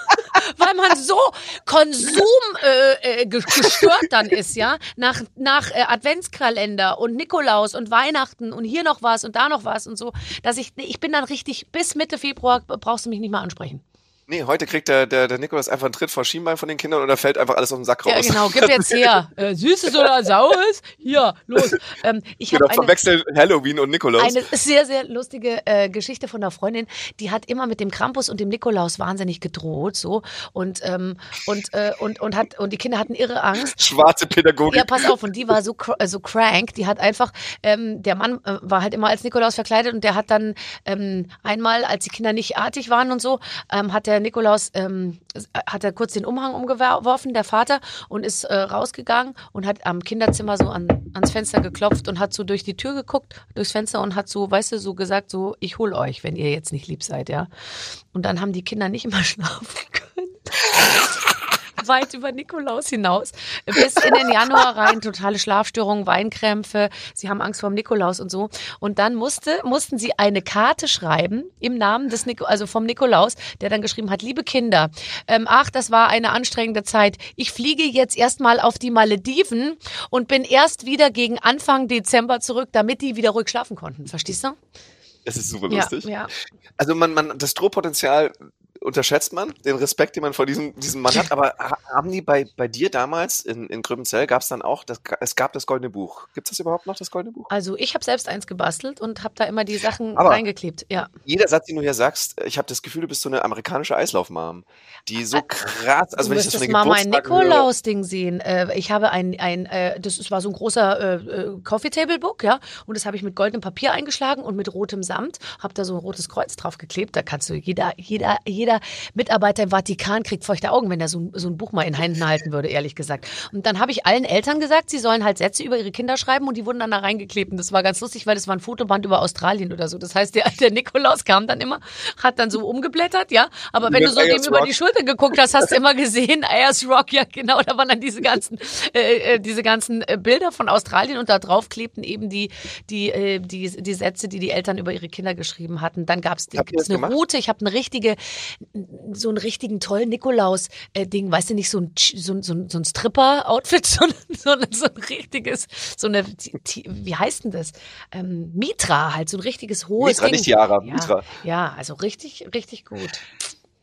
S2: weil man so Konsum äh, äh, gestört dann ist, ja, nach, nach äh, Adventskalender und Nikolaus und Weihnachten und hier noch was und da noch was und so, dass ich, ich bin dann richtig, bis Mitte Februar brauchst du mich nicht mehr ansprechen.
S4: Nee, heute kriegt der, der, der Nikolaus einfach einen Tritt vor Schienbein von den Kindern und da fällt einfach alles aus dem Sack raus.
S2: Ja, genau, gib jetzt her. Äh, Süßes oder Saures? Hier, los. Ähm, ich
S4: Genau,
S2: habe eine,
S4: verwechseln Halloween und Nikolaus.
S2: eine sehr, sehr lustige äh, Geschichte von einer Freundin, die hat immer mit dem Krampus und dem Nikolaus wahnsinnig gedroht, so. Und, ähm, und, äh, und, und, hat, und die Kinder hatten irre Angst.
S4: Schwarze Pädagogik.
S2: Ja, pass auf, und die war so, cr- äh, so crank, die hat einfach, ähm, der Mann äh, war halt immer als Nikolaus verkleidet und der hat dann ähm, einmal, als die Kinder nicht artig waren und so, ähm, hat der Nikolaus, ähm, hat er kurz den Umhang umgeworfen, der Vater, und ist äh, rausgegangen und hat am Kinderzimmer so an, ans Fenster geklopft und hat so durch die Tür geguckt, durchs Fenster und hat so, weißt du, so gesagt, so, ich hol euch, wenn ihr jetzt nicht lieb seid, ja. Und dann haben die Kinder nicht immer schlafen können. Weit über Nikolaus hinaus, bis in den Januar rein, totale Schlafstörungen, Weinkrämpfe, sie haben Angst vor dem Nikolaus und so. Und dann musste, mussten sie eine Karte schreiben im Namen des Nik- also vom Nikolaus, der dann geschrieben hat, liebe Kinder, ähm, ach, das war eine anstrengende Zeit. Ich fliege jetzt erstmal auf die Malediven und bin erst wieder gegen Anfang Dezember zurück, damit die wieder ruhig schlafen konnten. Verstehst du?
S4: Das ist super
S2: Ja,
S4: lustig.
S2: ja.
S4: Also man, man, das Drohpotenzial unterschätzt man, den Respekt, den man vor diesem, diesem Mann hat, aber ha- haben die bei, bei dir damals in, in Gröbenzell, gab es dann auch, das, es gab das Goldene Buch. Gibt es das überhaupt noch, das Goldene Buch?
S2: Also ich habe selbst eins gebastelt und habe da immer die Sachen
S4: Aber-
S2: reingeklebt. Ja.
S4: Jeder Satz, den du hier sagst, ich habe das Gefühl, du bist so eine amerikanische Eislaufmam, die so krass, also
S2: du
S4: wenn ich das
S2: müsstest
S4: von
S2: mal
S4: den
S2: mein
S4: Geburtstagen höre,
S2: Nikolaus-Ding sehen. Äh, ich habe ein, ein äh, das ist- war so ein großer äh, äh, Coffee-Table-Book, ja, und das habe ich mit goldenem Papier eingeschlagen und mit rotem Samt, habe da so ein rotes Kreuz drauf geklebt. Da kannst du, jeder, jeder, jeder Mitarbeiter im Vatikan kriegt feuchte Augen, wenn er so, ein- so ein Buch mal in Händen halten würde, ehrlich gesagt. Und dann habe ich allen Eltern gesagt, sie sollen halt Sätze über ihre Kinder schreiben und die wurden dann da reingeklebt. Und das war ganz lustig, weil das war ein Fotoband über Australien oder so. Das heißt, der, der Nikolaus kam dann immer, hat dann so umgeblättert, ja, aber wenn
S4: Mit
S2: du so dem
S4: Ayers
S2: über
S4: Rock.
S2: die Schulter geguckt hast, hast du immer gesehen, Ayers Rock, ja genau, da waren dann diese ganzen, äh, äh, diese ganzen äh, Bilder von Australien und da drauf klebten eben die, die, äh, die, die Sätze, die die Eltern über ihre Kinder geschrieben hatten. Dann gab es
S4: Habt ihr das
S2: eine
S4: gemacht?
S2: Route, ich habe eine richtige, so einen richtigen tollen Nikolaus-Ding, weißt du, nicht so ein, Ch- so ein, so ein, so ein Stripper-Outfit, sondern, sondern so ein richtiges, so eine, Ti- Ti- wie heißt denn das? Ähm, Mitra halt, so ein richtiges hohes
S4: Mitra,
S2: Ding.
S4: nicht Tiara,
S2: ja,
S4: Mitra.
S2: Ja, also richtig, richtig gut.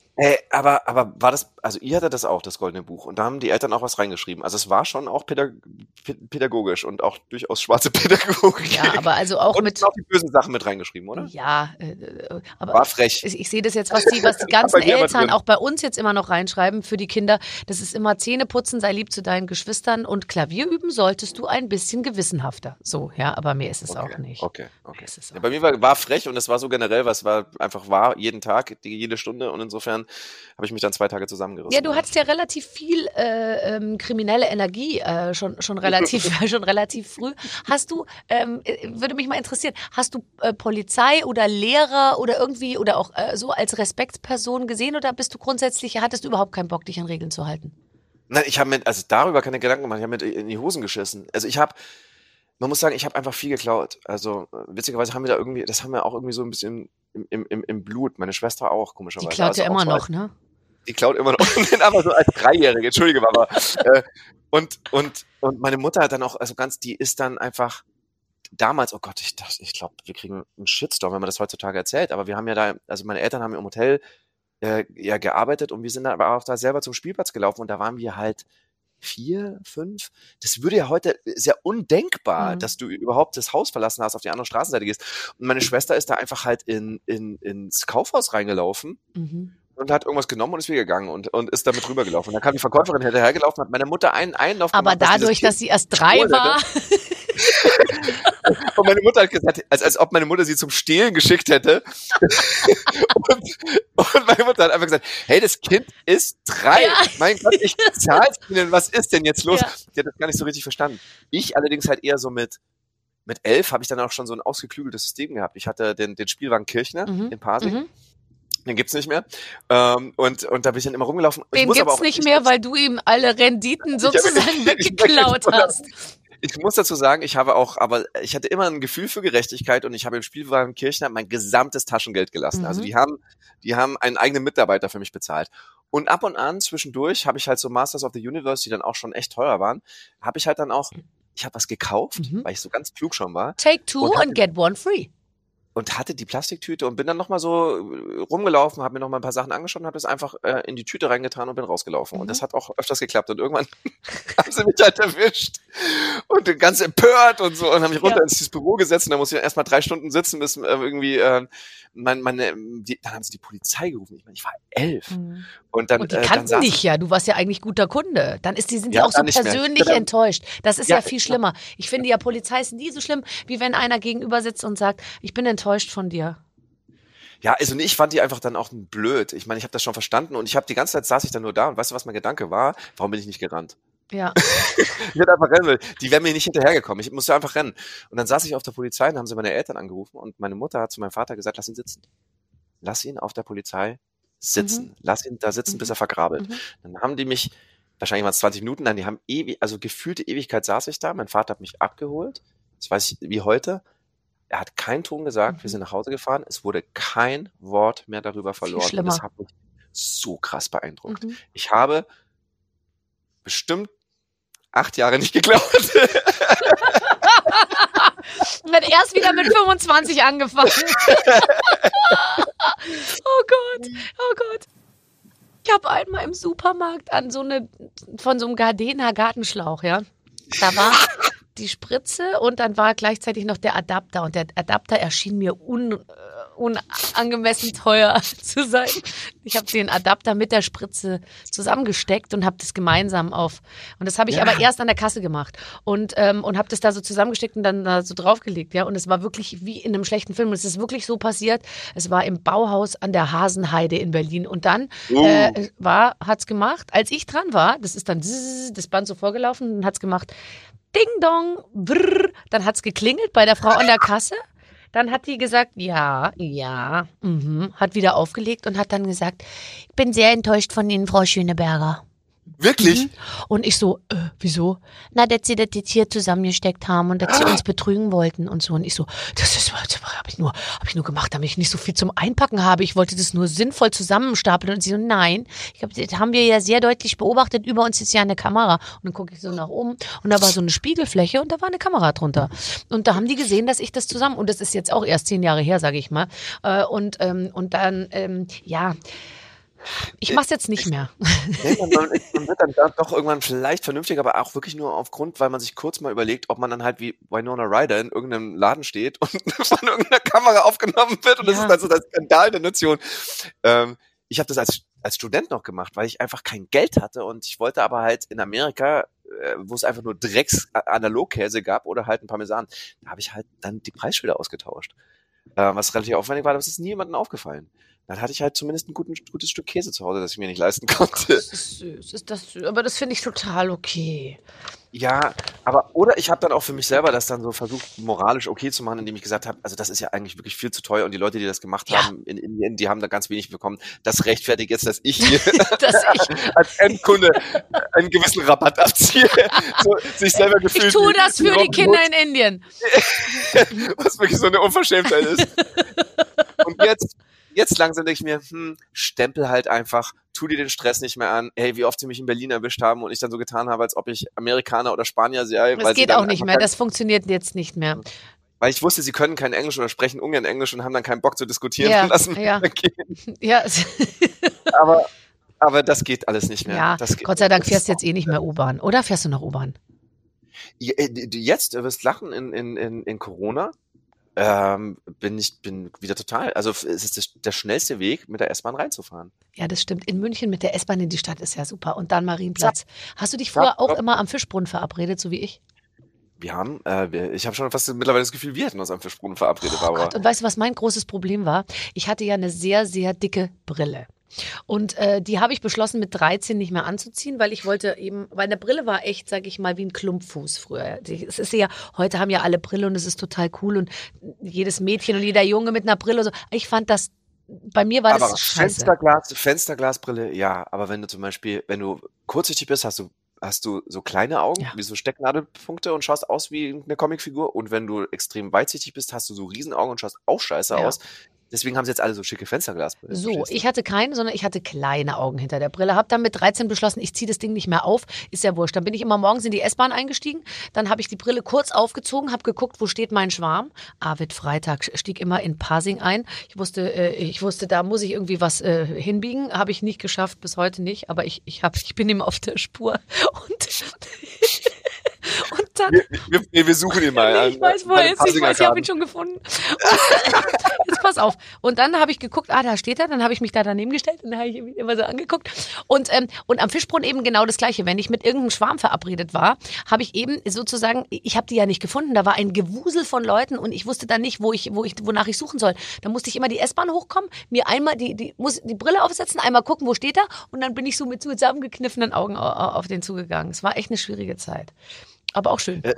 S4: Äh, aber, aber war das, also ihr hattet das auch, das Goldene Buch, und da haben die Eltern auch was reingeschrieben. Also es war schon auch pädag pädagogisch und auch durchaus schwarze Pädagogik.
S2: Ja, aber also auch
S4: und
S2: mit...
S4: auch die bösen Sachen mit reingeschrieben, oder?
S2: Ja, äh, aber...
S4: War frech.
S2: Ich, ich sehe das jetzt, was die, was die ganzen Eltern auch bei uns jetzt immer noch reinschreiben für die Kinder. Das ist immer Zähne putzen, sei lieb zu deinen Geschwistern und Klavier üben solltest du ein bisschen gewissenhafter. So, ja, aber mehr ist es
S4: Okay,
S2: auch nicht.
S4: okay, okay.
S2: Ist es auch
S4: Ja, bei mir war, war frech und es war so generell, was war einfach wahr, jeden Tag, die, jede Stunde, und insofern habe ich mich dann zwei Tage zusammengerissen.
S2: Ja, du hattest ja relativ viel äh, ähm, kriminelle Energie äh, schon, schon, relativ, schon relativ früh. Hast du, ähm, würde mich mal interessieren, hast du äh, Polizei oder Lehrer oder irgendwie oder auch äh, so als Respektsperson gesehen, oder bist du grundsätzlich, hattest du überhaupt keinen Bock, dich an Regeln zu halten?
S4: Nein, ich habe mir also darüber keine Gedanken gemacht, ich habe mir in die Hosen geschissen. Also ich habe, man muss sagen, ich habe einfach viel geklaut. Also äh, witzigerweise haben wir da irgendwie, das haben wir auch irgendwie so ein bisschen im, im, im, im Blut. Meine Schwester auch, komischerweise.
S2: Die klaut
S4: also
S2: ja immer
S4: so
S2: noch,
S4: als,
S2: ne?
S4: Die klaut immer noch, aber so als Dreijährige, entschuldige Mama. äh, und, und, und meine Mutter hat dann auch, also ganz, die ist dann einfach damals, oh Gott, ich dachte, ich glaube, wir kriegen einen Shitstorm, wenn man das heutzutage erzählt, aber wir haben ja da, also meine Eltern haben im Hotel äh, ja gearbeitet und wir sind dann aber auch da selber zum Spielplatz gelaufen, und da waren wir halt vier, fünf. Das würde ja heute sehr undenkbar,
S2: Mhm.
S4: dass du überhaupt das Haus verlassen hast, auf die andere Straßenseite gehst. Und meine Schwester ist da einfach halt in, in, ins Kaufhaus reingelaufen
S2: Mhm.
S4: und hat irgendwas genommen und ist wieder gegangen und, und ist damit rübergelaufen. Und dann kam die Verkäuferin hinterhergelaufen, hat meiner Mutter einen Einlauf
S2: Aber
S4: gemacht, dass
S2: dadurch,
S4: dieses
S2: dass sie erst drei
S4: Kind
S2: war,
S4: und meine Mutter hat gesagt, als, als ob meine Mutter sie zum Stehlen geschickt hätte. und, und meine Mutter hat einfach gesagt, hey, das Kind ist drei.
S2: Ja.
S4: Mein Gott, ich bezahl's Ihnen. Was ist denn jetzt los?
S2: Ja.
S4: Die hat das gar nicht so richtig verstanden. Ich allerdings halt eher so mit, mit elf habe ich dann auch schon so ein ausgeklügeltes System gehabt. Ich hatte den, den Spielwagen Kirchner
S2: Mhm.
S4: in Pasing.
S2: Mhm.
S4: Den gibt's nicht mehr. Ähm, und, und da bin ich dann immer rumgelaufen. Ich
S2: Den
S4: muss aber
S2: gibt's
S4: auch-
S2: nicht
S4: ich
S2: mehr,
S4: muss-
S2: weil du ihm alle Renditen
S4: Ich hab-
S2: sozusagen weggeklaut hast.
S4: Ich muss dazu sagen, ich habe auch, aber ich hatte immer ein Gefühl für Gerechtigkeit, und ich habe im Spielwagen Kirchner mein gesamtes Taschengeld gelassen.
S2: Mhm.
S4: Also die haben, die haben einen eigenen Mitarbeiter für mich bezahlt. Und ab und an zwischendurch habe ich halt so Masters of the Universe, die dann auch schon echt teuer waren, habe ich halt dann auch, ich habe was gekauft,
S2: Mhm.
S4: weil ich so ganz klug schon war,
S2: Take two
S4: Und
S2: and get one free.
S4: und hatte die Plastiktüte und bin dann nochmal so äh, rumgelaufen, habe mir nochmal ein paar Sachen angeschaut und habe das einfach äh, in die Tüte reingetan und bin rausgelaufen.
S2: Mhm.
S4: Und das hat auch öfters geklappt. Und irgendwann haben sie mich halt erwischt und ganz empört und so und haben mich runter
S2: Ja.
S4: ins Büro gesetzt, und da musste ich erstmal drei Stunden sitzen, bis äh, irgendwie äh, mein, meine, die, dann haben sie die Polizei gerufen. Ich meine, ich war elf. Und dann,
S2: Und die
S4: äh, dann
S2: kannten
S4: saß
S2: dich ja, du warst ja eigentlich guter Kunde. Dann ist die, sind die
S4: Ja,
S2: auch so
S4: dann nicht mehr.
S2: persönlich
S4: Genau.
S2: enttäuscht. Das ist ja,
S4: Ja,
S2: viel
S4: ja.
S2: schlimmer. Ich finde ja, Polizei ist nie so schlimm, wie wenn einer gegenüber sitzt und sagt, ich bin enttäuscht von dir.
S4: Ja, also ich fand die einfach dann auch blöd. Ich meine, ich habe das schon verstanden, und ich habe die ganze Zeit saß ich dann nur da, und weißt du, was mein Gedanke war? Warum bin ich nicht gerannt?
S2: Ja.
S4: Ich hätte einfach rennen will. Die wären mir nicht hinterhergekommen. Ich musste einfach rennen. Und dann saß ich auf der Polizei und haben sie meine Eltern angerufen, und meine Mutter hat zu meinem Vater gesagt, lass ihn sitzen. Lass ihn auf der Polizei sitzen.
S2: Mhm.
S4: Lass ihn da sitzen,
S2: Mhm.
S4: bis er vergrabelt.
S2: Mhm.
S4: Dann haben die mich, wahrscheinlich waren es zwanzig Minuten, nein, die haben ewig, also gefühlte Ewigkeit saß ich da. Mein Vater hat mich abgeholt. Das weiß ich wie heute. Er hat keinen Ton gesagt.
S2: Mhm.
S4: Wir sind nach Hause gefahren. Es wurde kein Wort mehr darüber verloren. Und
S2: schlimmer.
S4: das hat mich so krass beeindruckt.
S2: Mhm.
S4: Ich habe bestimmt acht Jahre nicht geklaut.
S2: Und hat erst wieder mit fünfundzwanzig angefangen. Oh Gott, oh Gott. Ich habe einmal im Supermarkt an so eine, von so einem Gardena Gartenschlauch, ja. Da war die Spritze und dann war gleichzeitig noch der Adapter. Und der Adapter erschien mir un, äh, unangemessen teuer zu sein. Ich habe den Adapter mit der Spritze zusammengesteckt und habe das gemeinsam auf. Und das habe ich
S4: Ja.
S2: aber erst an der Kasse gemacht. Und, ähm, und habe das da so zusammengesteckt und dann da so draufgelegt. Ja? Und es war wirklich wie in einem schlechten Film. Und es ist wirklich so passiert. Es war im Bauhaus an der Hasenheide in Berlin. Und dann
S4: Uh.
S2: äh, war, hat's gemacht, als ich dran war, das ist dann zzz, das Band so vorgelaufen und hat's gemacht, Ding Dong, brrr, dann hat's geklingelt bei der Frau an der Kasse. Dann hat die gesagt, ja, ja, mhm, hat wieder aufgelegt und hat dann gesagt, ich bin sehr enttäuscht von Ihnen, Frau Schöneberger.
S4: Wirklich?
S2: Mhm. Und ich so, äh, wieso? Na, dass sie das jetzt hier zusammengesteckt haben und dass sie uns betrügen wollten und so. Und ich so, das ist, habe ich nur, habe ich nur gemacht, damit ich nicht so viel zum Einpacken habe. Ich wollte das nur sinnvoll zusammenstapeln. Und sie so, nein, ich hab, das haben wir ja sehr deutlich beobachtet. Über uns ist ja eine Kamera. Und dann gucke ich so nach oben und da war so eine Spiegelfläche und da war eine Kamera drunter. Und da haben die gesehen, dass ich das zusammen, und das ist jetzt auch erst zehn Jahre her, sage ich mal. Äh, und, ähm, und dann, ähm, ja, Ich mach's jetzt nicht mehr.
S4: Nee, man, man, man wird dann doch irgendwann vielleicht vernünftig, aber auch wirklich nur aufgrund, weil man sich kurz mal überlegt, ob man dann halt wie Winona Ryder in irgendeinem Laden steht und von irgendeiner Kamera aufgenommen wird und ja. Das ist also der Skandal der Nation. Ähm, ich habe das als als Student noch gemacht, weil ich einfach kein Geld hatte und ich wollte aber halt in Amerika, äh, wo es einfach nur Drecks-Analogkäse gab oder halt ein Parmesan, da habe ich halt dann die Preisschilder ausgetauscht. Äh, was relativ aufwendig war, aber es ist niemandem aufgefallen. Dann hatte ich halt zumindest ein guten, gutes Stück Käse zu Hause, das ich mir nicht leisten konnte.
S2: Das ist süß, ist das süß. Aber das finde ich total okay.
S4: Ja, aber oder ich habe dann auch für mich selber das dann so versucht, moralisch okay zu machen, indem ich gesagt habe, also das ist ja eigentlich wirklich viel zu teuer und die Leute, die das gemacht
S2: ja.
S4: haben in Indien, die haben da ganz wenig bekommen. Das rechtfertigt jetzt, dass ich hier
S2: dass ich
S4: als Endkunde einen gewissen Rabatt abziehe. So, sich selber gefühlt.
S2: Ich tue das für die Kinder in Indien.
S4: Was wirklich so eine Unverschämtheit ist. Und jetzt Jetzt langsam denke ich mir, hm, stempel halt einfach, tu dir den Stress nicht mehr an. Hey, wie oft sie mich in Berlin erwischt haben und ich dann so getan habe, als ob ich Amerikaner oder Spanier sei.
S2: Das geht auch nicht mehr, das funktioniert jetzt nicht mehr.
S4: Weil ich wusste, sie können kein Englisch oder sprechen ungern Englisch und haben dann keinen Bock zu diskutieren
S2: ja,
S4: und lassen mich
S2: ja.
S4: gehen.
S2: Ja.
S4: aber, aber das geht alles nicht mehr.
S2: Ja,
S4: das geht
S2: Gott sei Dank fährst du jetzt eh nicht mehr U-Bahn. Oder fährst du noch U-Bahn?
S4: Jetzt, du wirst lachen in, in, in, in Corona. Ähm, bin ich bin wieder total, also es ist das, der schnellste Weg, mit der S-Bahn reinzufahren.
S2: Ja, das stimmt. In München mit der S-Bahn in die Stadt ist ja super. Und dann Marienplatz. Ja. Hast du dich früher ja, auch immer am Fischbrunnen verabredet, so wie ich?
S4: Wir haben, äh, wir, ich habe schon fast mittlerweile das Gefühl, wir hätten uns am Fischbrunnen verabredet.
S2: Oh
S4: aber
S2: Gott. Und weißt du, was mein großes Problem war? Ich hatte ja eine sehr, sehr dicke Brille. Und äh, die habe ich beschlossen, mit dreizehn nicht mehr anzuziehen, weil ich wollte eben, weil eine Brille war echt, sag ich mal, wie ein Klumpfuß früher. Es ist ja, heute haben ja alle Brille und es ist total cool und jedes Mädchen und jeder Junge mit einer Brille und so. Ich fand das, bei mir war
S4: aber
S2: das scheiße.
S4: Fensterglas, Fensterglasbrille, ja, aber wenn du zum Beispiel, wenn du kurzsichtig bist, hast du hast du so kleine Augen, ja. wie so Stecknadelpunkte und schaust aus wie eine Comicfigur und wenn du extrem weitsichtig bist, hast du so Riesenaugen und schaust auch scheiße ja. aus. Deswegen haben sie jetzt alle so schicke Fensterglasbrillen.
S2: So, ich hatte keine, sondern ich hatte kleine Augen hinter der Brille. Hab dann mit dreizehn beschlossen, ich ziehe das Ding nicht mehr auf. Ist ja wurscht. Dann bin ich immer morgens in die S-Bahn eingestiegen. Dann habe ich die Brille kurz aufgezogen, habe geguckt, wo steht mein Schwarm. Arvid Freitag stieg immer in Pasing ein. Ich wusste, äh, ich wusste, da muss ich irgendwie was äh, hinbiegen. Habe ich nicht geschafft, bis heute nicht. Aber ich, ich, hab, ich bin ihm auf der Spur. Und... Und dann,
S4: wir, wir, wir, wir suchen ihn mal.
S2: Ich weiß, wo er ist. Ich weiß, ich habe ihn schon gefunden. Und, jetzt pass auf. Und dann habe ich geguckt, ah, da steht er. Dann habe ich mich da daneben gestellt und dann habe ich ihn immer so angeguckt. Und, ähm, und am Fischbrunnen eben genau das Gleiche. Wenn ich mit irgendeinem Schwarm verabredet war, habe ich eben sozusagen, ich habe die ja nicht gefunden. Da war ein Gewusel von Leuten und ich wusste dann nicht, wo ich, wo ich, wonach ich suchen soll. Da musste ich immer die S-Bahn hochkommen, mir einmal die, die, muss die Brille aufsetzen, einmal gucken, wo steht er. Und dann bin ich so mit zusammengekniffenen Augen auf den zugegangen. Es war echt eine schwierige Zeit. Aber auch schön.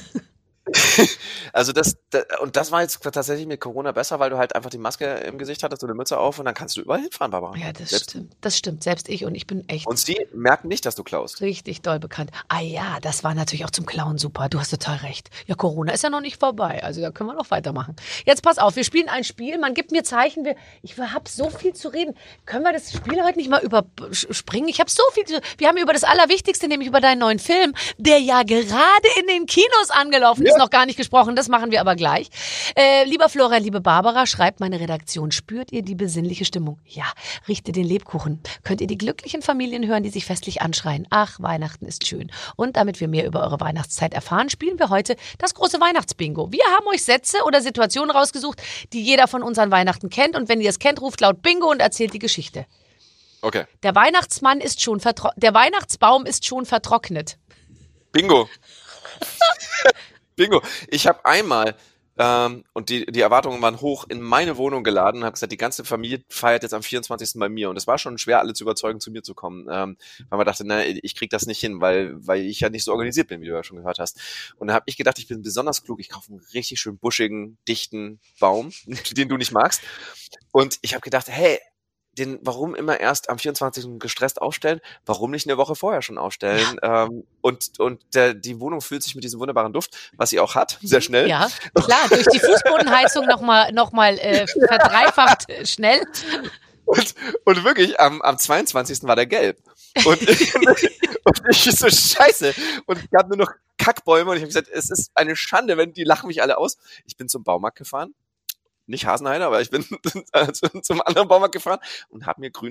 S4: Also das, das, und das war jetzt tatsächlich mit Corona besser, weil du halt einfach die Maske im Gesicht hattest und eine Mütze auf und dann kannst du überall hinfahren, Barbara.
S2: Ja, das
S4: Selbst
S2: stimmt. Das stimmt. Selbst ich und ich bin echt...
S4: Und sie merken nicht, dass du klaust.
S2: Richtig doll bekannt. Ah ja, das war natürlich auch zum Klauen super. Du hast total recht. Ja, Corona ist ja noch nicht vorbei. Also da können wir noch weitermachen. Jetzt pass auf, wir spielen ein Spiel. Man gibt mir Zeichen. Wir, ich habe so viel zu reden. Können wir das Spiel heute nicht mal überspringen? Ich habe so viel zu... Wir haben über das Allerwichtigste, nämlich über deinen neuen Film, der ja gerade in den Kinos angelaufen ja. ist, noch gar nicht gesprochen. Das machen wir aber gleich. Äh, lieber Florian, liebe Barbara, schreibt meine Redaktion, spürt ihr die besinnliche Stimmung? Ja, riecht ihr den Lebkuchen? Könnt ihr die glücklichen Familien hören, die sich festlich anschreien? Ach, Weihnachten ist schön. Und damit wir mehr über eure Weihnachtszeit erfahren, spielen wir heute das große Weihnachtsbingo. Wir haben euch Sätze oder Situationen rausgesucht, die jeder von uns an Weihnachten kennt. Und wenn ihr es kennt, ruft laut Bingo und erzählt die Geschichte.
S4: Okay.
S2: Der Weihnachtsmann ist schon vertro- Der Weihnachtsbaum ist schon vertrocknet.
S4: Bingo. Bingo. Ich habe einmal, ähm, und die, die Erwartungen waren hoch, in meine Wohnung geladen und habe gesagt, die ganze Familie feiert jetzt am vierundzwanzigsten bei mir. Und es war schon schwer, alle zu überzeugen, zu mir zu kommen. Ähm, weil man dachte, na, ich krieg das nicht hin, weil, weil ich ja nicht so organisiert bin, wie du ja schon gehört hast. Und da habe ich gedacht, ich bin besonders klug. Ich kaufe einen richtig schön buschigen, dichten Baum, den du nicht magst. Und ich habe gedacht, hey, den, warum immer erst am vierundzwanzigsten gestresst aufstellen? Warum nicht eine Woche vorher schon aufstellen? Ja. Ähm, und und der, die Wohnung füllt sich mit diesem wunderbaren Duft, was sie auch hat, sehr schnell.
S2: Ja, klar, durch die Fußbodenheizung nochmal noch mal, äh, verdreifacht äh, schnell.
S4: Und, und wirklich, am, am zweiundzwanzigsten war der gelb. Und, und ich so, scheiße. Und es gab nur noch Kackbäume und ich habe gesagt, es ist eine Schande, wenn die lachen mich alle aus. Ich bin zum Baumarkt gefahren. Nicht Hasenheide, aber ich bin zum anderen Baumarkt gefahren und habe mir grünen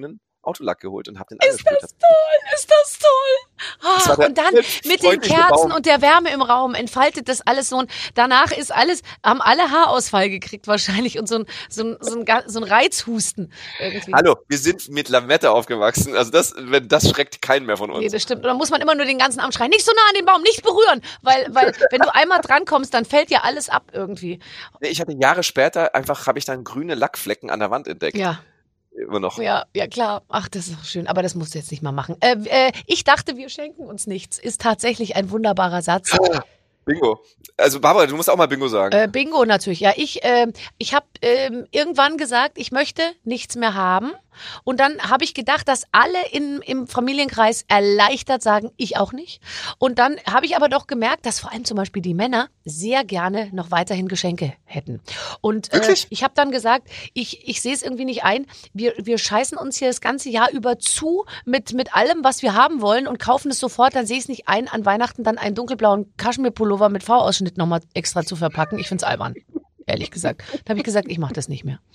S4: Autolack geholt und habe den
S2: Ist
S4: angesprüht.
S2: das toll, ist das toll.
S4: Das
S2: Ah,
S4: war der
S2: und dann mit den
S4: freundliche
S2: Kerzen
S4: Baum.
S2: und der Wärme im Raum entfaltet das alles so. Und danach ist alles, haben alle Haarausfall gekriegt wahrscheinlich und so ein, so ein, so ein, ga- so ein Reizhusten irgendwie.
S4: Hallo, wir sind mit Lametta aufgewachsen. Also das, wenn das schreckt keinen mehr von uns.
S2: Nee, das stimmt. Und dann muss man immer nur den ganzen Abend schreien, nicht so nah an den Baum, nicht berühren. Weil, weil wenn du einmal drankommst, dann fällt ja alles ab irgendwie.
S4: Nee, ich hatte Jahre später einfach, habe ich dann grüne Lackflecken an der Wand entdeckt.
S2: Ja.
S4: Immer noch.
S2: Ja, ja klar. Ach, das ist auch schön. Aber das musst du jetzt nicht mal machen. Äh, äh, ich dachte, wir schenken uns nichts. Ist tatsächlich ein wunderbarer Satz.
S4: Bingo. Also Barbara, du musst auch mal Bingo sagen.
S2: Äh, Bingo natürlich. Ja, ich, äh, ich habe ähm, irgendwann gesagt, ich möchte nichts mehr haben. Und dann habe ich gedacht, dass alle in, im Familienkreis erleichtert sagen, ich auch nicht. Und dann habe ich aber doch gemerkt, dass vor allem zum Beispiel die Männer sehr gerne noch weiterhin Geschenke hätten. Und äh,
S4: Wirklich?
S2: ich habe dann gesagt, ich, ich sehe es irgendwie nicht ein. Wir, wir scheißen uns hier das ganze Jahr über zu mit, mit allem, was wir haben wollen und kaufen es sofort. Dann sehe ich es nicht ein, an Weihnachten dann einen dunkelblauen Kaschmirpullover mit V-Ausschnitt nochmal extra zu verpacken. Ich finde es albern, ehrlich gesagt. Da habe ich gesagt, ich mache das nicht mehr.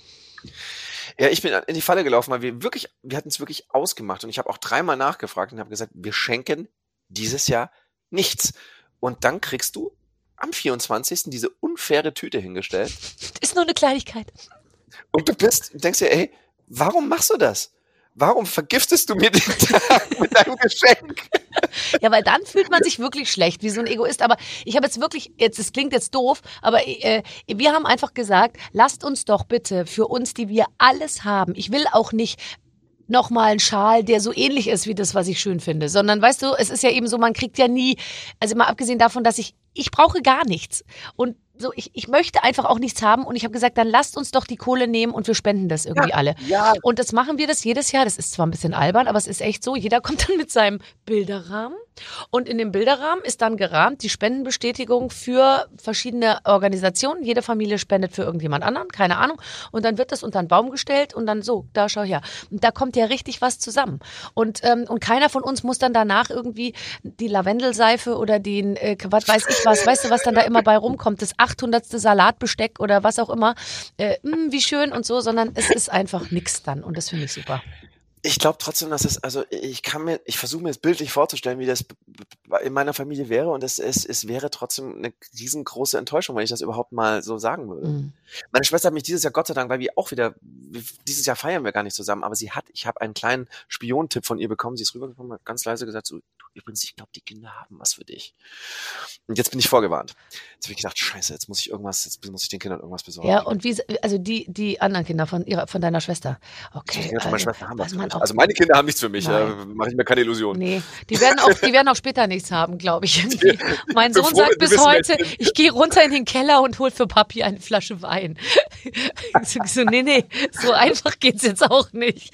S4: Ja, ich bin in die Falle gelaufen, weil wir wirklich, wir hatten es wirklich ausgemacht und ich habe auch dreimal nachgefragt und habe gesagt, wir schenken dieses Jahr nichts. Und dann kriegst du am vierundzwanzigsten diese unfaire Tüte hingestellt
S2: Ist nur eine Kleinigkeit.
S4: und du bist, denkst dir, ey, warum machst du das? Warum vergiftest du mir den Tag mit deinem Geschenk?
S2: Ja, weil dann fühlt man sich wirklich schlecht, wie so ein Egoist. Aber ich habe jetzt wirklich, jetzt, es klingt jetzt doof, aber äh, wir haben einfach gesagt, lasst uns doch bitte für uns, die wir alles haben. Ich will auch nicht nochmal einen Schal, der so ähnlich ist wie das, was ich schön finde, sondern weißt du, es ist ja eben so, man kriegt ja nie, also mal abgesehen davon, dass ich, ich brauche gar nichts. Und so, ich, ich möchte einfach auch nichts haben und ich habe gesagt, dann lasst uns doch die Kohle nehmen und wir spenden das irgendwie
S4: Ja,
S2: alle.
S4: ja.
S2: Und das machen wir das jedes Jahr. Das ist zwar ein bisschen albern, aber es ist echt so. Jeder kommt dann mit seinem Bilderrahmen und in dem Bilderrahmen ist dann gerahmt die Spendenbestätigung für verschiedene Organisationen. Jede Familie spendet für irgendjemand anderen, keine Ahnung. Und dann wird das unter einen Baum gestellt und dann so, da schau her. Und da kommt ja richtig was zusammen. Und, ähm, und keiner von uns muss dann danach irgendwie die Lavendelseife oder den, äh, was weiß ich was, weißt du, was dann da immer bei rumkommt, das achthundertste Salatbesteck oder was auch immer, äh, mh, wie schön und so, sondern es ist einfach nix dann und das finde ich super.
S4: Ich glaube trotzdem, dass es, also ich kann mir, ich versuche mir das bildlich vorzustellen, wie das b- b- in meiner Familie wäre und es, es, es wäre trotzdem eine riesengroße Enttäuschung, wenn ich das überhaupt mal so sagen würde.
S2: Mhm.
S4: Meine Schwester hat mich dieses Jahr, Gott sei Dank, weil wir auch wieder, dieses Jahr feiern wir gar nicht zusammen, aber sie hat, ich habe einen kleinen Spiontipp von ihr bekommen, sie ist rübergekommen, hat ganz leise gesagt, so, du, übrigens, ich glaube, die Kinder haben was für dich. Und jetzt bin ich vorgewarnt. Jetzt habe ich gedacht, scheiße, jetzt muss ich irgendwas, jetzt muss ich den Kindern irgendwas besorgen.
S2: Ja, und wie, also die, die anderen Kinder von ihrer, von deiner Schwester.
S4: Die
S2: Okay.
S4: Kinder von meiner
S2: also,
S4: Schwester haben was
S2: was
S4: für
S2: man
S4: mich.
S2: auch-
S4: Also meine Kinder haben nichts für mich,
S2: Nein.
S4: äh, mache ich mir keine Illusionen.
S2: Nee, die werden auch, die werden auch später nichts haben, glaube ich. Irgendwie. Mein
S4: bin
S2: Sohn
S4: froh,
S2: sagt
S4: wenn
S2: bis
S4: die wissen, wer
S2: heute,
S4: ich bin.
S2: ich gehe runter in den Keller und hol für Papi eine Flasche Wein. So, so, nee, nee, so einfach geht's jetzt auch nicht.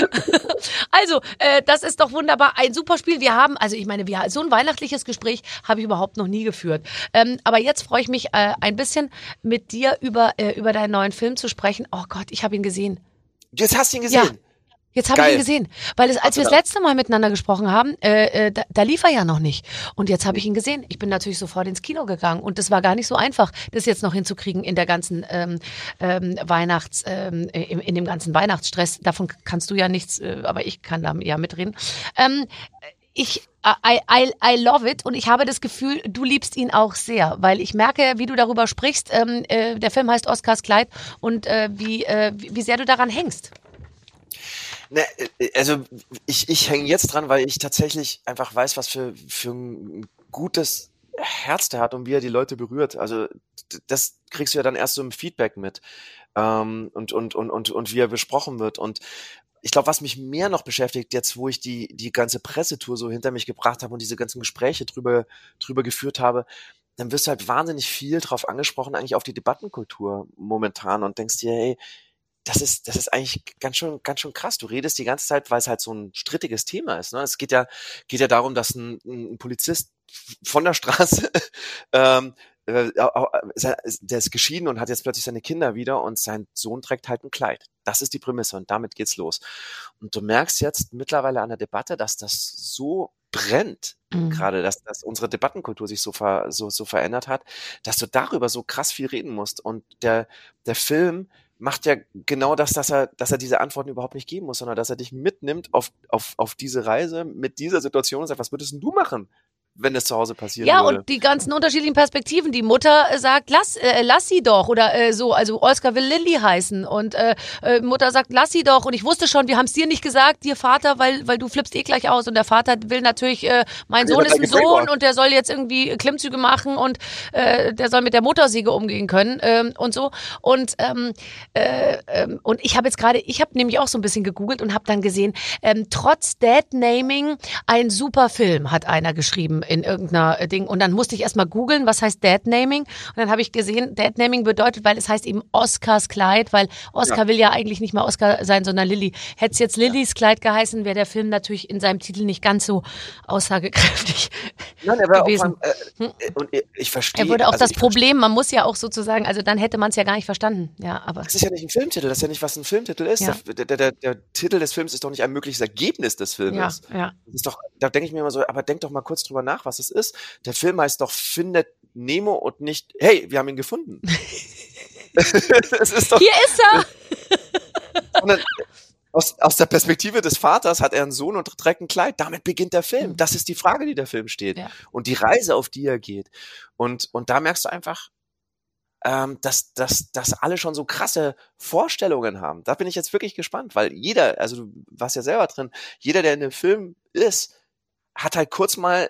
S2: Also, äh, das ist doch wunderbar. Ein super Spiel. Wir haben, also ich meine, wir, so ein weihnachtliches Gespräch habe ich überhaupt noch nie geführt. Ähm, aber jetzt freue ich mich äh, ein bisschen mit dir über, äh, über deinen neuen Film zu sprechen. Oh Gott, ich habe ihn gesehen.
S4: Jetzt hast du ihn gesehen.
S2: Jetzt habe ich
S4: Geil.
S2: ihn gesehen, weil es, als wir das
S4: Gott sei
S2: letzte Mal miteinander gesprochen haben, äh, äh, da, da lief er ja noch nicht. Und jetzt habe ich ihn gesehen. Ich bin natürlich sofort ins Kino gegangen und das war gar nicht so einfach, das jetzt noch hinzukriegen in der ganzen ähm, ähm, Weihnachts, ähm, in, in dem ganzen Weihnachtsstress. Davon kannst du ja nichts, äh, aber ich kann da ja mitreden. Ähm, ich I, I, I love it und ich habe das Gefühl, du liebst ihn auch sehr, weil ich merke, wie du darüber sprichst. Ähm, äh, der Film heißt Oscars Kleid und äh, wie, äh, wie wie sehr du daran hängst.
S4: Ne, äh, also ich, ich hänge jetzt dran, weil ich tatsächlich einfach weiß, was für, für ein gutes Herz der hat und wie er die Leute berührt. Also d- das kriegst du ja dann erst so im Feedback mit ähm, und, und, und, und, und wie er besprochen wird. Und ich glaube, was mich mehr noch beschäftigt, jetzt wo ich die, die ganze Pressetour so hinter mich gebracht habe und diese ganzen Gespräche drüber, drüber geführt habe, dann wirst du halt wahnsinnig viel drauf angesprochen, eigentlich auf die Debattenkultur momentan und denkst dir, hey, das ist, das ist eigentlich ganz schön, ganz schön krass. Du redest die ganze Zeit, weil es halt so ein strittiges Thema ist. Ne? Es geht ja, geht ja darum, dass ein, ein Polizist von der Straße, ähm, äh, der ist geschieden und hat jetzt plötzlich seine Kinder wieder und sein Sohn trägt halt ein Kleid. Das ist die Prämisse und damit geht's los. Und du merkst jetzt mittlerweile an der Debatte, dass das so brennt,
S2: Mhm.
S4: gerade, dass, dass unsere Debattenkultur sich so, ver, so, so verändert hat, dass du darüber so krass viel reden musst. Und der, der Film macht ja genau das, dass er, dass er diese Antworten überhaupt nicht geben muss, sondern dass er dich mitnimmt auf, auf, auf diese Reise mit dieser Situation und sagt, was würdest denn du machen, wenn das zu Hause passieren
S2: ja,
S4: würde?
S2: und die ganzen unterschiedlichen Perspektiven. Die Mutter äh, sagt, lass, äh, lass sie doch. Oder äh, so, also Oskar will Lilly heißen. Und äh, äh, Mutter sagt, lass sie doch. Und ich wusste schon, wir haben es dir nicht gesagt, dir Vater, weil, weil du flippst eh gleich aus. Und der Vater will natürlich, äh, mein Sohn ist ein Sohn und der soll jetzt irgendwie Klimmzüge machen und äh, der soll mit der Motorsäge umgehen können ähm, und so. Und, ähm, äh, ähm, und ich habe jetzt gerade, ich habe nämlich auch so ein bisschen gegoogelt und habe dann gesehen, ähm, trotz Dad-Naming ein super Film, hat einer geschrieben in irgendeiner Ding. Und dann musste ich erstmal googeln, was heißt Dad-Naming. Und dann habe ich gesehen, Dad-Naming bedeutet, weil es heißt eben Oscars Kleid, weil Oscar ja. will ja eigentlich nicht mehr Oscar sein, sondern Lilly. Hätte es jetzt Lillys Kleid geheißen, wäre der Film natürlich in seinem Titel nicht ganz so aussagekräftig
S4: Nein, er
S2: gewesen.
S4: Auch, äh, und ich verstehe.
S2: Er würde auch
S4: also
S2: das Problem, man muss ja auch sozusagen, also dann hätte man es ja gar nicht verstanden. Ja, aber
S4: das ist ja nicht ein Filmtitel, das ist ja nicht, was ein Filmtitel ist.
S2: Ja.
S4: Der, der, der, der Titel des Films ist doch nicht ein mögliches Ergebnis des Filmes.
S2: Ja, ja.
S4: Das ist doch, da denke ich mir immer so, aber denk doch mal kurz drüber nach, was es ist. Der Film heißt doch Findet Nemo und nicht, hey, wir haben ihn gefunden. Das ist doch,
S2: hier ist er!
S4: sondern aus, aus der Perspektive des Vaters hat er einen Sohn und trägt ein Kleid. Damit beginnt der Film. Das ist die Frage, die der Film steht.
S2: Ja.
S4: Und die Reise, auf die er geht. Und, und da merkst du einfach, ähm, dass, dass, dass alle schon so krasse Vorstellungen haben. Da bin ich jetzt wirklich gespannt, weil jeder, also du warst ja selber drin, jeder, der in dem Film ist, hat halt kurz mal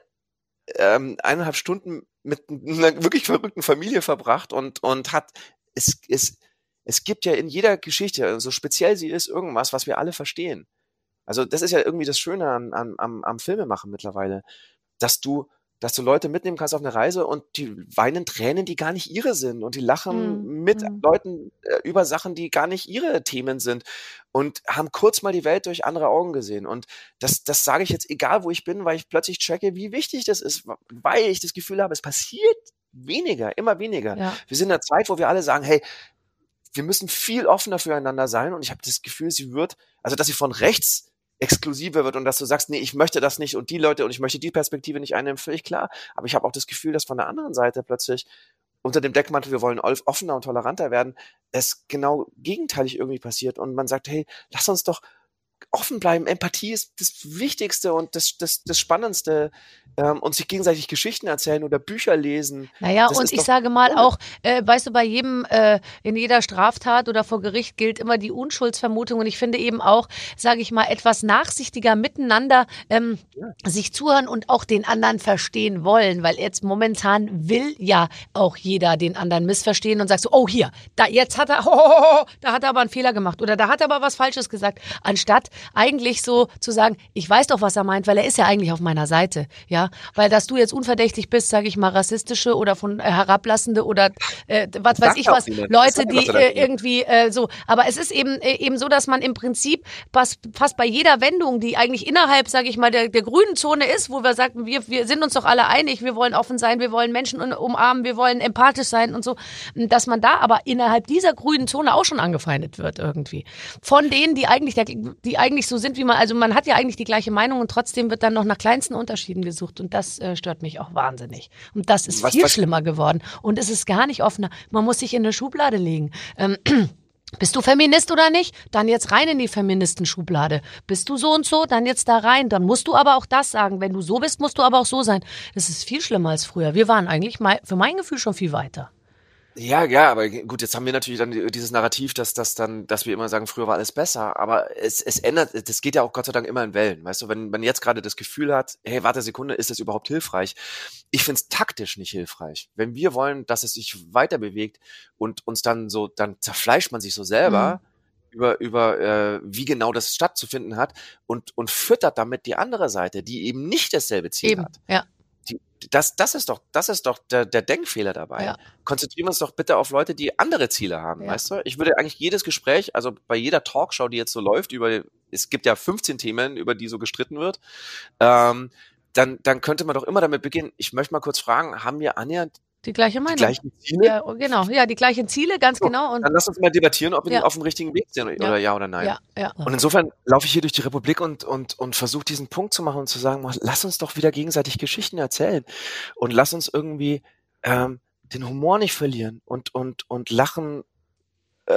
S4: ähm, eineinhalb Stunden mit einer wirklich verrückten Familie verbracht und, und hat, es, es, es gibt ja in jeder Geschichte, so speziell sie ist, irgendwas, was wir alle verstehen. Also das ist ja irgendwie das Schöne an, an, am, am Filmemachen mittlerweile, dass du, dass du Leute mitnehmen kannst auf eine Reise und die weinen Tränen, die gar nicht ihre sind und die lachen
S2: Mhm.
S4: mit
S2: Mhm.
S4: Leuten äh, über Sachen, die gar nicht ihre Themen sind und haben kurz mal die Welt durch andere Augen gesehen. Und das, das sage ich jetzt egal, wo ich bin, weil ich plötzlich checke, wie wichtig das ist, weil ich das Gefühl habe, es passiert weniger, immer weniger.
S2: Ja.
S4: Wir sind in einer Zeit, wo wir alle sagen, hey, wir müssen viel offener füreinander sein und ich habe das Gefühl, sie wird, also dass sie von rechts exklusiver wird und dass du sagst, nee, ich möchte das nicht und die Leute und ich möchte die Perspektive nicht einnehmen, völlig klar. Aber ich habe auch das Gefühl, dass von der anderen Seite plötzlich unter dem Deckmantel, wir wollen offener und toleranter werden, es genau gegenteilig irgendwie passiert und man sagt, hey, lass uns doch offen bleiben. Empathie ist das Wichtigste und das, das, das Spannendste. Ähm, und sich gegenseitig Geschichten erzählen oder Bücher lesen.
S2: Naja,
S4: Das
S2: und
S4: ist
S2: ich
S4: doch
S2: sage mal
S4: cool.
S2: auch, äh, weißt du, bei jedem, äh, in jeder Straftat oder vor Gericht gilt immer die Unschuldsvermutung. Und ich finde eben auch, sage ich mal, etwas nachsichtiger miteinander ähm,
S4: Ja.
S2: sich zuhören und auch den anderen verstehen wollen. Weil jetzt momentan will ja auch jeder den anderen missverstehen und sagt so, oh hier, da jetzt hat er, ho, ho, ho, ho, da hat er aber einen Fehler gemacht oder da hat er aber was Falsches gesagt. Anstatt eigentlich so zu sagen, ich weiß doch, was er meint, weil er ist ja eigentlich auf meiner Seite. Ja, weil dass du jetzt unverdächtig bist, sage ich mal, rassistische oder von äh, herablassende oder äh, was weiß
S4: sagt
S2: ich
S4: ja auch
S2: was,
S4: niemand. Das
S2: Leute,
S4: sagt ja
S2: die
S4: Gott sei Dank
S2: äh,
S4: niemand.
S2: irgendwie äh, so. Aber es ist eben äh, eben so, dass man im Prinzip fast, fast bei jeder Wendung, die eigentlich innerhalb, sage ich mal, der, der grünen Zone ist, wo wir sagen, wir, wir sind uns doch alle einig, wir wollen offen sein, wir wollen Menschen un- umarmen, wir wollen empathisch sein und so, dass man da aber innerhalb dieser grünen Zone auch schon angefeindet wird irgendwie. Von denen, die eigentlich, der, die eigentlich so sind, wie man, also man hat ja eigentlich die gleiche Meinung und trotzdem wird dann noch nach kleinsten Unterschieden gesucht und das äh, stört mich auch wahnsinnig. Und das ist
S4: Was-
S2: viel
S4: was-
S2: schlimmer geworden und es ist gar nicht offener. Man muss sich in eine Schublade legen. Ähm, Bist du Feminist oder nicht? Dann jetzt rein in die Feministenschublade. Bist du so und so? Dann jetzt da rein. Dann musst du aber auch das sagen. Wenn du so bist, musst du aber auch so sein. Das ist viel schlimmer als früher. Wir waren eigentlich mal, für mein Gefühl schon viel weiter.
S4: Ja, ja, aber gut, jetzt haben wir natürlich dann die- dieses Narrativ, dass das dann, dass wir immer sagen, früher war alles besser, aber es, es ändert, das geht ja auch Gott sei Dank immer in Wellen, weißt du, wenn man jetzt gerade das Gefühl hat, hey, warte eine Sekunde, ist das überhaupt hilfreich? Ich find's taktisch nicht hilfreich. Wenn wir wollen, dass es sich weiter bewegt und uns dann so, dann zerfleischt man sich so selber über, über äh, wie genau das stattzufinden hat und, und füttert damit die andere Seite, die eben nicht dasselbe Ziel
S2: Eben,
S4: hat.
S2: ja.
S4: Die, das, das ist doch, das ist doch der, der Denkfehler dabei.
S2: Ja.
S4: Konzentrieren wir uns doch bitte auf Leute, die andere Ziele haben,
S2: Ja.
S4: weißt du? Ich würde eigentlich jedes Gespräch, also bei jeder Talkshow, die jetzt so läuft, über, es gibt ja fünfzehn Themen, über die so gestritten wird, ähm, dann, dann könnte man doch immer damit beginnen. Ich möchte mal kurz fragen, haben wir annähernd
S2: Die gleiche
S4: die
S2: Meinung.
S4: gleichen Ziele?
S2: Ja, genau. Ja, die gleichen Ziele, ganz
S4: So,
S2: genau. Und
S4: Dann lass uns mal debattieren, ob wir
S2: Ja.
S4: auf dem richtigen Weg sind oder ja oder nein.
S2: ja, ja.
S4: Und insofern laufe ich hier durch die Republik und, und, und versuche diesen Punkt zu machen und zu sagen, lass uns doch wieder gegenseitig Geschichten erzählen und lass uns irgendwie ähm, den Humor nicht verlieren und, und, und lachen ähm,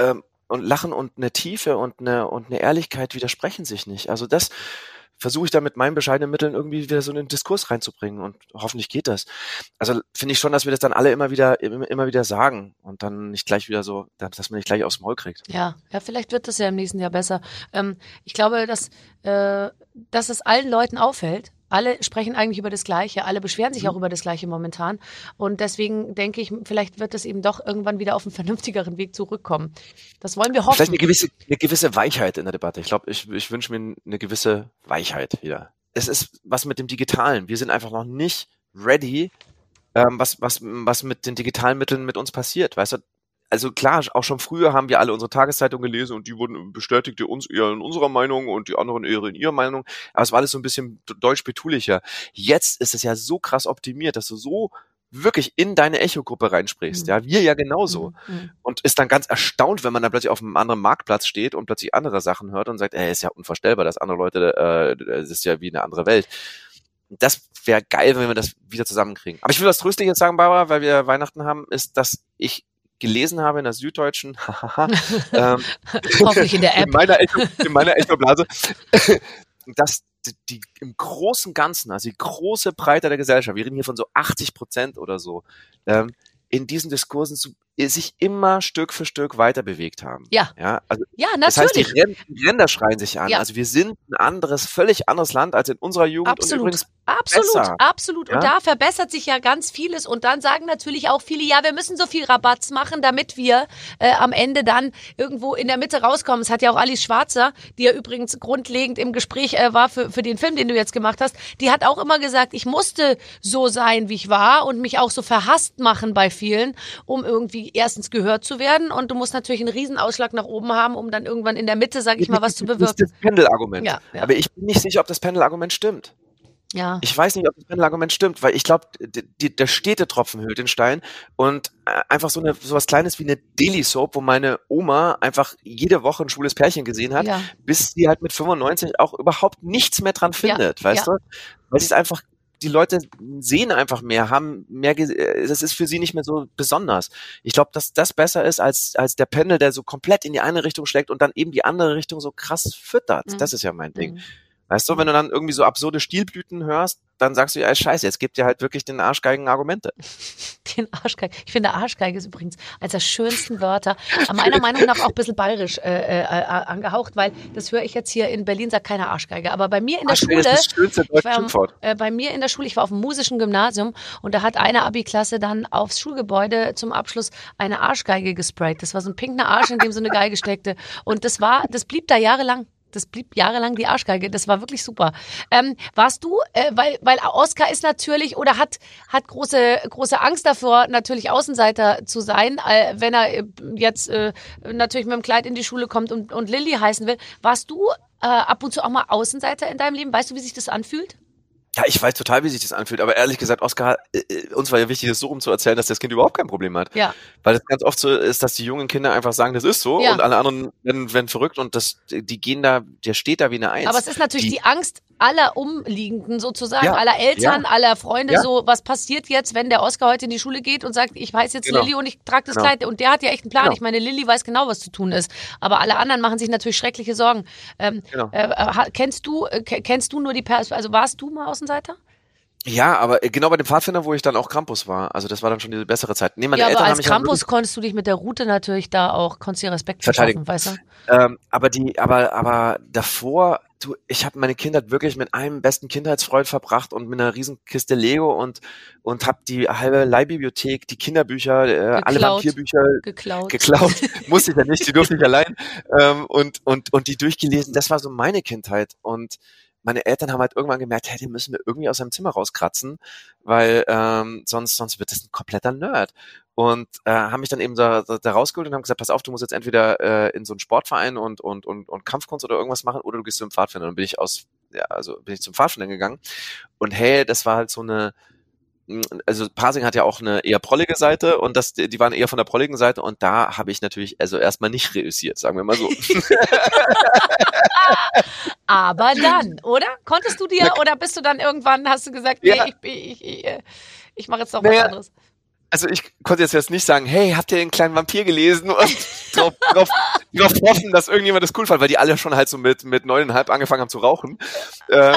S4: und Lachen und eine Tiefe und eine und eine Ehrlichkeit widersprechen sich nicht. Also das versuche ich da mit meinen bescheidenen Mitteln irgendwie wieder so einen Diskurs reinzubringen und hoffentlich geht das. Also finde ich schon, dass wir das dann alle immer wieder immer, immer wieder sagen und dann nicht gleich wieder so, dass man nicht gleich aufs Maul kriegt.
S2: Ja, ja, vielleicht wird das ja im nächsten Jahr besser. Ähm, ich glaube, dass, äh, dass es allen Leuten auffällt. Alle sprechen eigentlich über das Gleiche, alle beschweren sich auch über das Gleiche momentan. Und deswegen denke ich, vielleicht wird es eben doch irgendwann wieder auf einen vernünftigeren Weg zurückkommen. Das wollen wir hoffen.
S4: Vielleicht eine gewisse, eine gewisse Weichheit in der Debatte. Ich glaube, ich, ich wünsche mir eine gewisse Weichheit wieder. Es ist was mit dem Digitalen. Wir sind einfach noch nicht ready, ähm, was, was, was mit den digitalen Mitteln mit uns passiert. Weißt du, also klar, auch schon früher haben wir alle unsere Tageszeitung gelesen und die wurden bestätigte uns eher in unserer Meinung und die anderen eher in ihrer Meinung. Aber es war alles so ein bisschen deutsch-betulicher. Jetzt ist es ja so krass optimiert, dass du so wirklich in deine Echo-Gruppe reinsprichst. Mhm. Ja, wir ja genauso. Mhm. Und ist dann ganz erstaunt, wenn man dann plötzlich auf einem anderen Marktplatz steht und plötzlich andere Sachen hört und sagt, ey, ist ja unvorstellbar, dass andere Leute, äh, das ist ja wie eine andere Welt. Das wäre geil, wenn wir das wieder zusammenkriegen. Aber ich will was Tröstliches sagen, Barbara, weil wir Weihnachten haben, ist, dass ich gelesen habe in der Süddeutschen, ähm,
S2: hoffentlich in der App,
S4: in meiner Echo, in meiner Echo-Blase, dass die, die im großen Ganzen, also die große Breite der Gesellschaft, wir reden hier von so achtzig Prozent oder so, ähm, in diesen Diskursen zu, sich immer Stück für Stück weiter bewegt haben.
S2: Ja.
S4: Ja, also,
S2: ja natürlich.
S4: Das heißt, die Ränder, die Ränder schreien sich an.
S2: Ja.
S4: Also wir sind ein anderes, völlig anderes Land als in unserer Jugend.
S2: Absolut.
S4: Und übrigens
S2: Absolut,
S4: besser.
S2: absolut. Und
S4: Ja?
S2: da verbessert sich ja ganz vieles. Und dann sagen natürlich auch viele, ja, wir müssen so viel Rabatz machen, damit wir äh, am Ende dann irgendwo in der Mitte rauskommen. Es hat ja auch Alice Schwarzer, die ja übrigens grundlegend im Gespräch äh, war für, für den Film, den du jetzt gemacht hast, die hat auch immer gesagt, ich musste so sein, wie ich war und mich auch so verhasst machen bei vielen, um irgendwie erstens gehört zu werden. Und du musst natürlich einen riesen Ausschlag nach oben haben, um dann irgendwann in der Mitte, sag ich mal, was zu bewirken.
S4: Das ist das Pendelargument.
S2: Ja, ja.
S4: Aber ich bin nicht sicher, ob das Pendelargument stimmt.
S2: Ja.
S4: Ich weiß nicht, ob das Pendelargument stimmt, weil ich glaube, der Städtetropfen hüllt den Stein und äh, einfach so eine sowas Kleines wie eine Daily Soap, wo meine Oma einfach jede Woche ein schwules Pärchen gesehen hat,
S2: Ja.
S4: bis sie halt mit fünfundneunzig auch überhaupt nichts mehr dran findet,
S2: Ja,
S4: weißt
S2: ja.
S4: du? Weil es einfach, die Leute sehen einfach mehr, haben mehr, das ist für sie nicht mehr so besonders. Ich glaube, dass das besser ist als als der Pendel, der so komplett in die eine Richtung schlägt und dann eben die andere Richtung so krass füttert.
S2: Mhm.
S4: Das ist ja mein Ding.
S2: Mhm.
S4: Weißt du, wenn du dann irgendwie so absurde Stilblüten hörst, dann sagst du ja, scheiße, jetzt gibt dir halt wirklich den Arschgeigen Argumente.
S2: Den Arschgeige. Ich finde, Arschgeige ist übrigens eines der schönsten Wörter, meiner Meinung nach auch ein bisschen bayerisch äh, äh, angehaucht, weil das höre ich jetzt hier in Berlin, sagt keiner Arschgeige. Aber bei mir in der
S4: Arschgeige
S2: Schule,
S4: ist das schönste
S2: ich
S4: deutsche
S2: war,
S4: Schimpfwort.
S2: äh, bei mir in der Schule, ich war auf dem musischen Gymnasium und da hat eine Abi-Klasse dann aufs Schulgebäude zum Abschluss eine Arschgeige gesprayt. Das war so ein pinker Arsch, in dem so eine Geige steckte. Und das war, das blieb da jahrelang. Das blieb jahrelang die Arschgeige. Das war wirklich super. Ähm, warst du, äh, weil, weil Oskar ist natürlich oder hat, hat große, große Angst davor, natürlich Außenseiter zu sein, äh, wenn er äh, jetzt äh, natürlich mit dem Kleid in die Schule kommt und, und Lilly heißen will. Warst du äh, ab und zu auch mal Außenseiter in deinem Leben? Weißt du, wie sich das anfühlt?
S4: Ja, ich weiß total, wie sich das anfühlt, aber ehrlich gesagt, Oskar, äh, uns war ja wichtig, das so rumzuerzählen, dass das Kind überhaupt kein Problem hat.
S2: Ja.
S4: Weil es ganz oft so ist, dass die jungen Kinder einfach sagen, das ist so
S2: Ja.
S4: und alle anderen werden, werden verrückt und das, die gehen da, der steht da wie eine Eins.
S2: Aber es ist natürlich die, die Angst aller Umliegenden sozusagen,
S4: Ja,
S2: aller Eltern,
S4: ja.
S2: aller Freunde,
S4: Ja.
S2: so, was passiert jetzt, wenn der Oskar heute in die Schule geht und sagt, ich heiße jetzt
S4: Genau.
S2: Lilly und ich trage das
S4: Genau.
S2: Kleid. Und der hat ja echt einen Plan.
S4: Genau.
S2: Ich meine, Lilly weiß genau, was zu tun ist. Aber alle anderen machen sich natürlich schreckliche Sorgen. Ähm,
S4: Genau.
S2: äh, ha- kennst du, äh, ke- kennst du nur die Pers also warst du mal Außenseiter?
S4: Ja, aber genau bei dem Pfadfinder, wo ich dann auch Krampus war, also das war dann schon die bessere Zeit. Nee, meine
S2: Ja,
S4: Eltern
S2: aber
S4: haben
S2: als
S4: mich halt
S2: Krampus konntest du dich mit der Route natürlich da auch, konntest dir Respekt
S4: Verteidigen.
S2: verschaffen, weißt du?
S4: Ähm, aber die, aber, aber davor, du, ich habe meine Kindheit wirklich mit einem besten Kindheitsfreund verbracht und mit einer riesen Kiste Lego und und habe die halbe Leihbibliothek, die Kinderbücher, äh, alle
S2: Geklaut.
S4: Vampirbücher
S2: Geklaut.
S4: geklaut. Musste ich ja nicht, die durfte ich allein ähm, und und und die durchgelesen. Das war so meine Kindheit und meine Eltern haben halt irgendwann gemerkt, hey, den müssen wir irgendwie aus seinem Zimmer rauskratzen, weil ähm, sonst sonst wird das ein kompletter Nerd. Und äh, haben mich dann eben da, da, da rausgeholt und haben gesagt, pass auf, du musst jetzt entweder äh, in so einen Sportverein und und und und Kampfkunst oder irgendwas machen oder du gehst zum Pfadfinder. Und dann bin ich aus, ja, also bin ich zum Pfadfinder gegangen. Und hey, das war halt so eine, also Pasing hat ja auch eine eher prollige Seite und das, die waren eher von der prolligen Seite und da habe ich natürlich also erstmal nicht reüssiert, sagen wir mal so.
S2: Aber dann, oder? Konntest du dir, oder bist du dann irgendwann, hast du gesagt, nee,
S4: Ja.
S2: ich, ich, ich, ich, ich mache jetzt noch
S4: Naja,
S2: was anderes.
S4: Also ich konnte jetzt jetzt nicht sagen, hey, habt ihr den kleinen Vampir gelesen? Und drauf, drauf, drauf hoffen, dass irgendjemand das cool fand, weil die alle schon halt so mit, mit neuneinhalb angefangen haben zu rauchen. Ähm,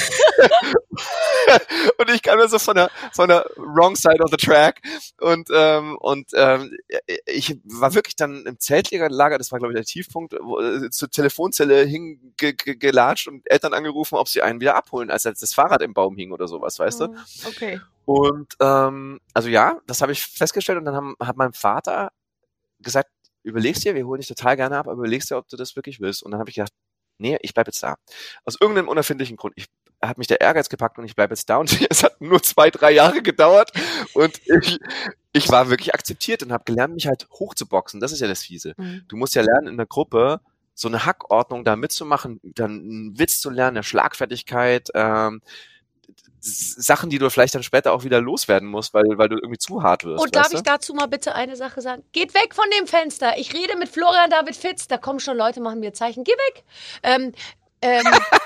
S4: und ich kam da so von der, von der wrong side of the track und, ähm, und ähm, ich war wirklich dann im Zeltlager, das war glaube ich der Tiefpunkt, wo, äh, zur Telefonzelle hingelatscht und Eltern angerufen, ob sie einen wieder abholen, als das Fahrrad im Baum hing oder sowas, weißt du?
S2: Okay.
S4: Und ähm, also ja, das habe ich festgestellt und dann haben, hat mein Vater gesagt, überlegst dir, wir holen dich total gerne ab, aber überlegst dir, ob du das wirklich willst. Und dann habe ich gedacht, nee, ich bleib jetzt da. Aus irgendeinem unerfindlichen Grund. Ich hat mich der Ehrgeiz gepackt und ich bleib jetzt da. Und es hat nur zwei, drei Jahre gedauert. Und ich, ich war wirklich akzeptiert und habe gelernt, mich halt hochzuboxen. Das ist ja das Fiese. Mhm. Du musst ja lernen, in der Gruppe so eine Hackordnung da mitzumachen, dann einen Witz zu lernen, eine Schlagfertigkeit, ähm, Sachen, die du vielleicht dann später auch wieder loswerden musst, weil, weil du irgendwie zu hart wirst.
S2: Und darf ich dazu mal bitte eine Sache sagen? Geht weg von dem Fenster. Ich rede mit Florian David Fitz. Da kommen schon Leute, machen mir Zeichen. Geh weg. Ähm, ähm,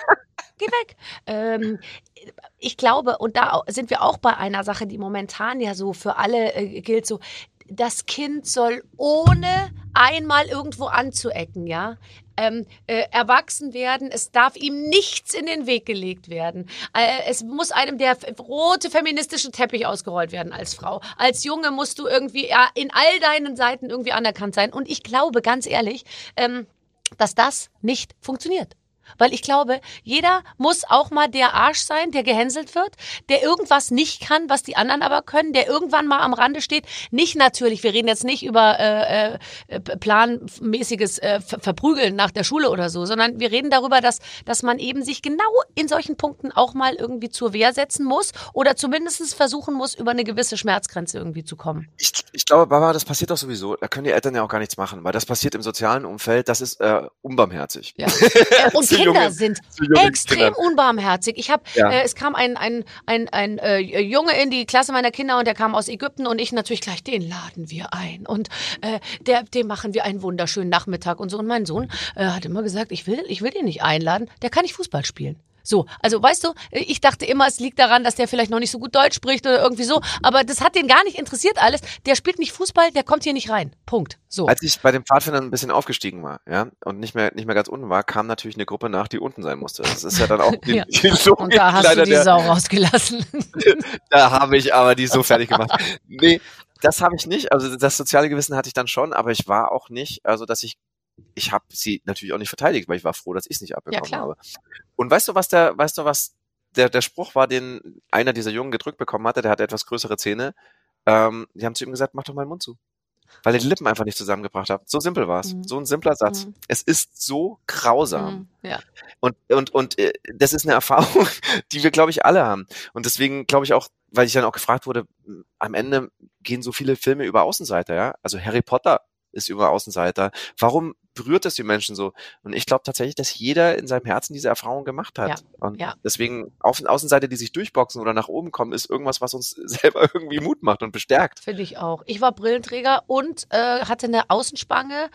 S2: geh weg. Ähm, ich glaube, und da sind wir auch bei einer Sache, die momentan ja so für alle äh, gilt, so, das Kind soll ohne einmal irgendwo anzuecken, ja, ähm, äh, erwachsen werden. Es darf ihm nichts in den Weg gelegt werden. Äh, es muss einem der rote feministische Teppich ausgerollt werden als Frau. Als Junge musst du irgendwie ja, in all deinen Seiten irgendwie anerkannt sein. Und ich glaube, ganz ehrlich, ähm, dass das nicht funktioniert. Weil ich glaube, jeder muss auch mal der Arsch sein, der gehänselt wird, der irgendwas nicht kann, was die anderen aber können, der irgendwann mal am Rande steht. Nicht natürlich, wir reden jetzt nicht über äh, äh, planmäßiges äh, Verprügeln nach der Schule oder so, sondern wir reden darüber, dass, dass man eben sich genau in solchen Punkten auch mal irgendwie zur Wehr setzen muss oder zumindest versuchen muss, über eine gewisse Schmerzgrenze irgendwie zu kommen.
S4: Ich, ich glaube, Barbara, das passiert doch sowieso. Da können die Eltern ja auch gar nichts machen, weil das passiert im sozialen Umfeld, das ist äh, unbarmherzig.
S2: Ja. äh, und Kinder
S4: junge,
S2: sind extrem Kinder. unbarmherzig. Ich habe, ja. äh, es kam ein ein ein ein äh, Junge in die Klasse meiner Kinder und der kam aus Ägypten und ich natürlich gleich, den laden wir ein und äh, der, dem machen wir einen wunderschönen Nachmittag und so. Und mein Sohn äh, hat immer gesagt, ich will, ich will den nicht einladen. Der kann nicht Fußball spielen. So, also weißt du, ich dachte immer, es liegt daran, dass der vielleicht noch nicht so gut Deutsch spricht oder irgendwie so, aber das hat den gar nicht interessiert alles. Der spielt nicht Fußball, der kommt hier nicht rein. Punkt. So.
S4: Als ich bei den Pfadfindern ein bisschen aufgestiegen war, ja, und nicht mehr nicht mehr ganz unten war, kam natürlich eine Gruppe nach, die unten sein musste. Das ist ja dann auch die,
S2: ja.
S4: die Logik,
S2: und da hast du die Sau rausgelassen.
S4: Da habe ich aber die so fertig gemacht. Nee, das habe ich nicht. Also das soziale Gewissen hatte ich dann schon, aber ich war auch nicht, also dass ich Ich habe sie natürlich auch nicht verteidigt, weil ich war froh, dass ich es nicht abbekommen ja, habe. Und weißt du, was der, weißt du, was der, der Spruch war, den einer dieser Jungen gedrückt bekommen hatte, der hatte etwas größere Zähne. Ähm, die haben zu ihm gesagt, mach doch mal den Mund zu. Weil er die Lippen einfach nicht zusammengebracht hat. So simpel war es. Mhm. So ein simpler Satz. Mhm. Es ist so grausam.
S2: Mhm. Ja.
S4: Und, und, und äh, das ist eine Erfahrung, die wir, glaube ich, alle haben. Und deswegen glaube ich auch, weil ich dann auch gefragt wurde, am Ende gehen so viele Filme über Außenseiter, ja. Also Harry Potter ist über Außenseiter. Warum berührt das die Menschen so? Und ich glaube tatsächlich, dass jeder in seinem Herzen diese Erfahrung gemacht hat.
S2: Ja,
S4: und
S2: ja.
S4: deswegen auf Außenseiter, die sich durchboxen oder nach oben kommen, ist irgendwas, was uns selber irgendwie Mut macht und bestärkt.
S2: Finde ich auch. Ich war Brillenträger und äh, hatte eine Außenspange.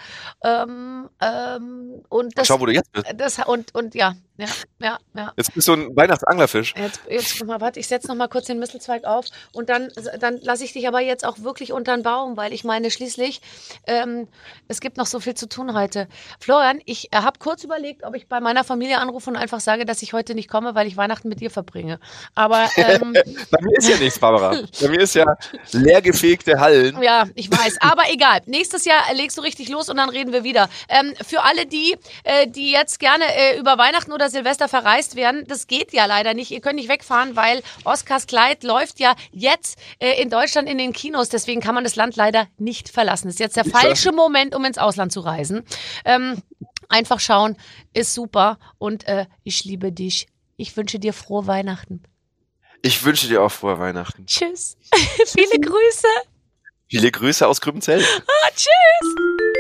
S2: Ähm, ähm, und das,
S4: Schau, wo du jetzt bist.
S2: Das, und, und ja, ja, ja, ja.
S4: Jetzt bist du ein Weihnachtsanglerfisch.
S2: Jetzt, jetzt mal, warte, ich setze noch mal kurz den Mistelzweig auf und dann, dann lasse ich dich aber jetzt auch wirklich unter den Baum, weil ich meine, schließlich, ähm, es gibt noch so viel zu tun heute. Florian, ich äh, habe kurz überlegt, ob ich bei meiner Familie anrufe und einfach sage, dass ich heute nicht komme, weil ich Weihnachten mit dir verbringe. Aber ähm,
S4: bei mir ist ja nichts, Barbara. Bei mir ist ja leergefegte Hallen.
S2: Ja, ich weiß. Aber egal. Nächstes Jahr legst du richtig los und dann reden wir wieder. Ähm, für alle die, äh, die jetzt gerne äh, über Weihnachten oder Silvester verreist werden, das geht ja leider nicht. Ihr könnt nicht wegfahren, weil Oscars Kleid läuft ja jetzt äh, in Deutschland in den Kinos. Deswegen kann man das Land leider nicht verlassen. Das ist jetzt der falsche Moment, um ins Ausland zu reisen. Ähm, einfach schauen, ist super. Und äh, ich liebe dich. Ich wünsche dir frohe Weihnachten.
S4: Ich wünsche dir auch frohe Weihnachten.
S2: Tschüss. Viele Grüße.
S4: Viele Grüße aus Grübenzell.
S2: Ah, tschüss.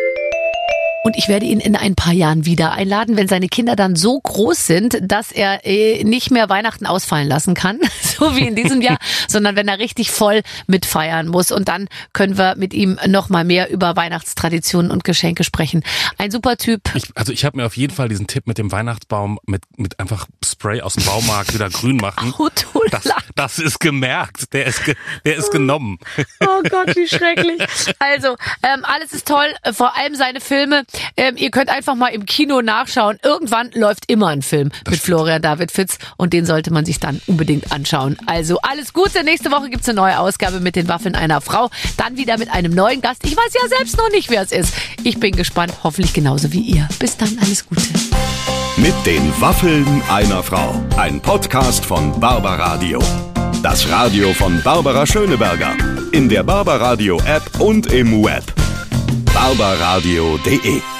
S2: Und ich werde ihn in ein paar Jahren wieder einladen, wenn seine Kinder dann so groß sind, dass er äh, nicht mehr Weihnachten ausfallen lassen kann, so wie in diesem Jahr, sondern wenn er richtig voll mitfeiern muss. Und dann können wir mit ihm noch mal mehr über Weihnachtstraditionen und Geschenke sprechen. Ein super Typ.
S3: Ich, also ich habe mir auf jeden Fall diesen Tipp mit dem Weihnachtsbaum mit mit einfach Spray aus dem Baumarkt wieder grün machen.
S2: Oh, du
S3: das, das ist gemerkt. Der ist ge, der ist genommen.
S2: Oh Gott, wie schrecklich. Also ähm, alles ist toll, vor allem seine Filme. ähm, ihr könnt einfach mal im Kino nachschauen. Irgendwann läuft immer ein Film das mit stimmt. Florian David Fitz und den sollte man sich dann unbedingt anschauen. Also alles Gute. Nächste Woche gibt's eine neue Ausgabe mit den Waffeln einer Frau. Dann wieder mit einem neuen Gast. Ich weiß ja selbst noch nicht, wer es ist. Ich bin gespannt. Hoffentlich genauso wie ihr. Bis dann. Alles Gute.
S1: Mit den Waffeln einer Frau. Ein Podcast von Barbaradio. Das Radio von Barbara Schöneberger. In der Barbaradio App und im Web. barbaradio punkt de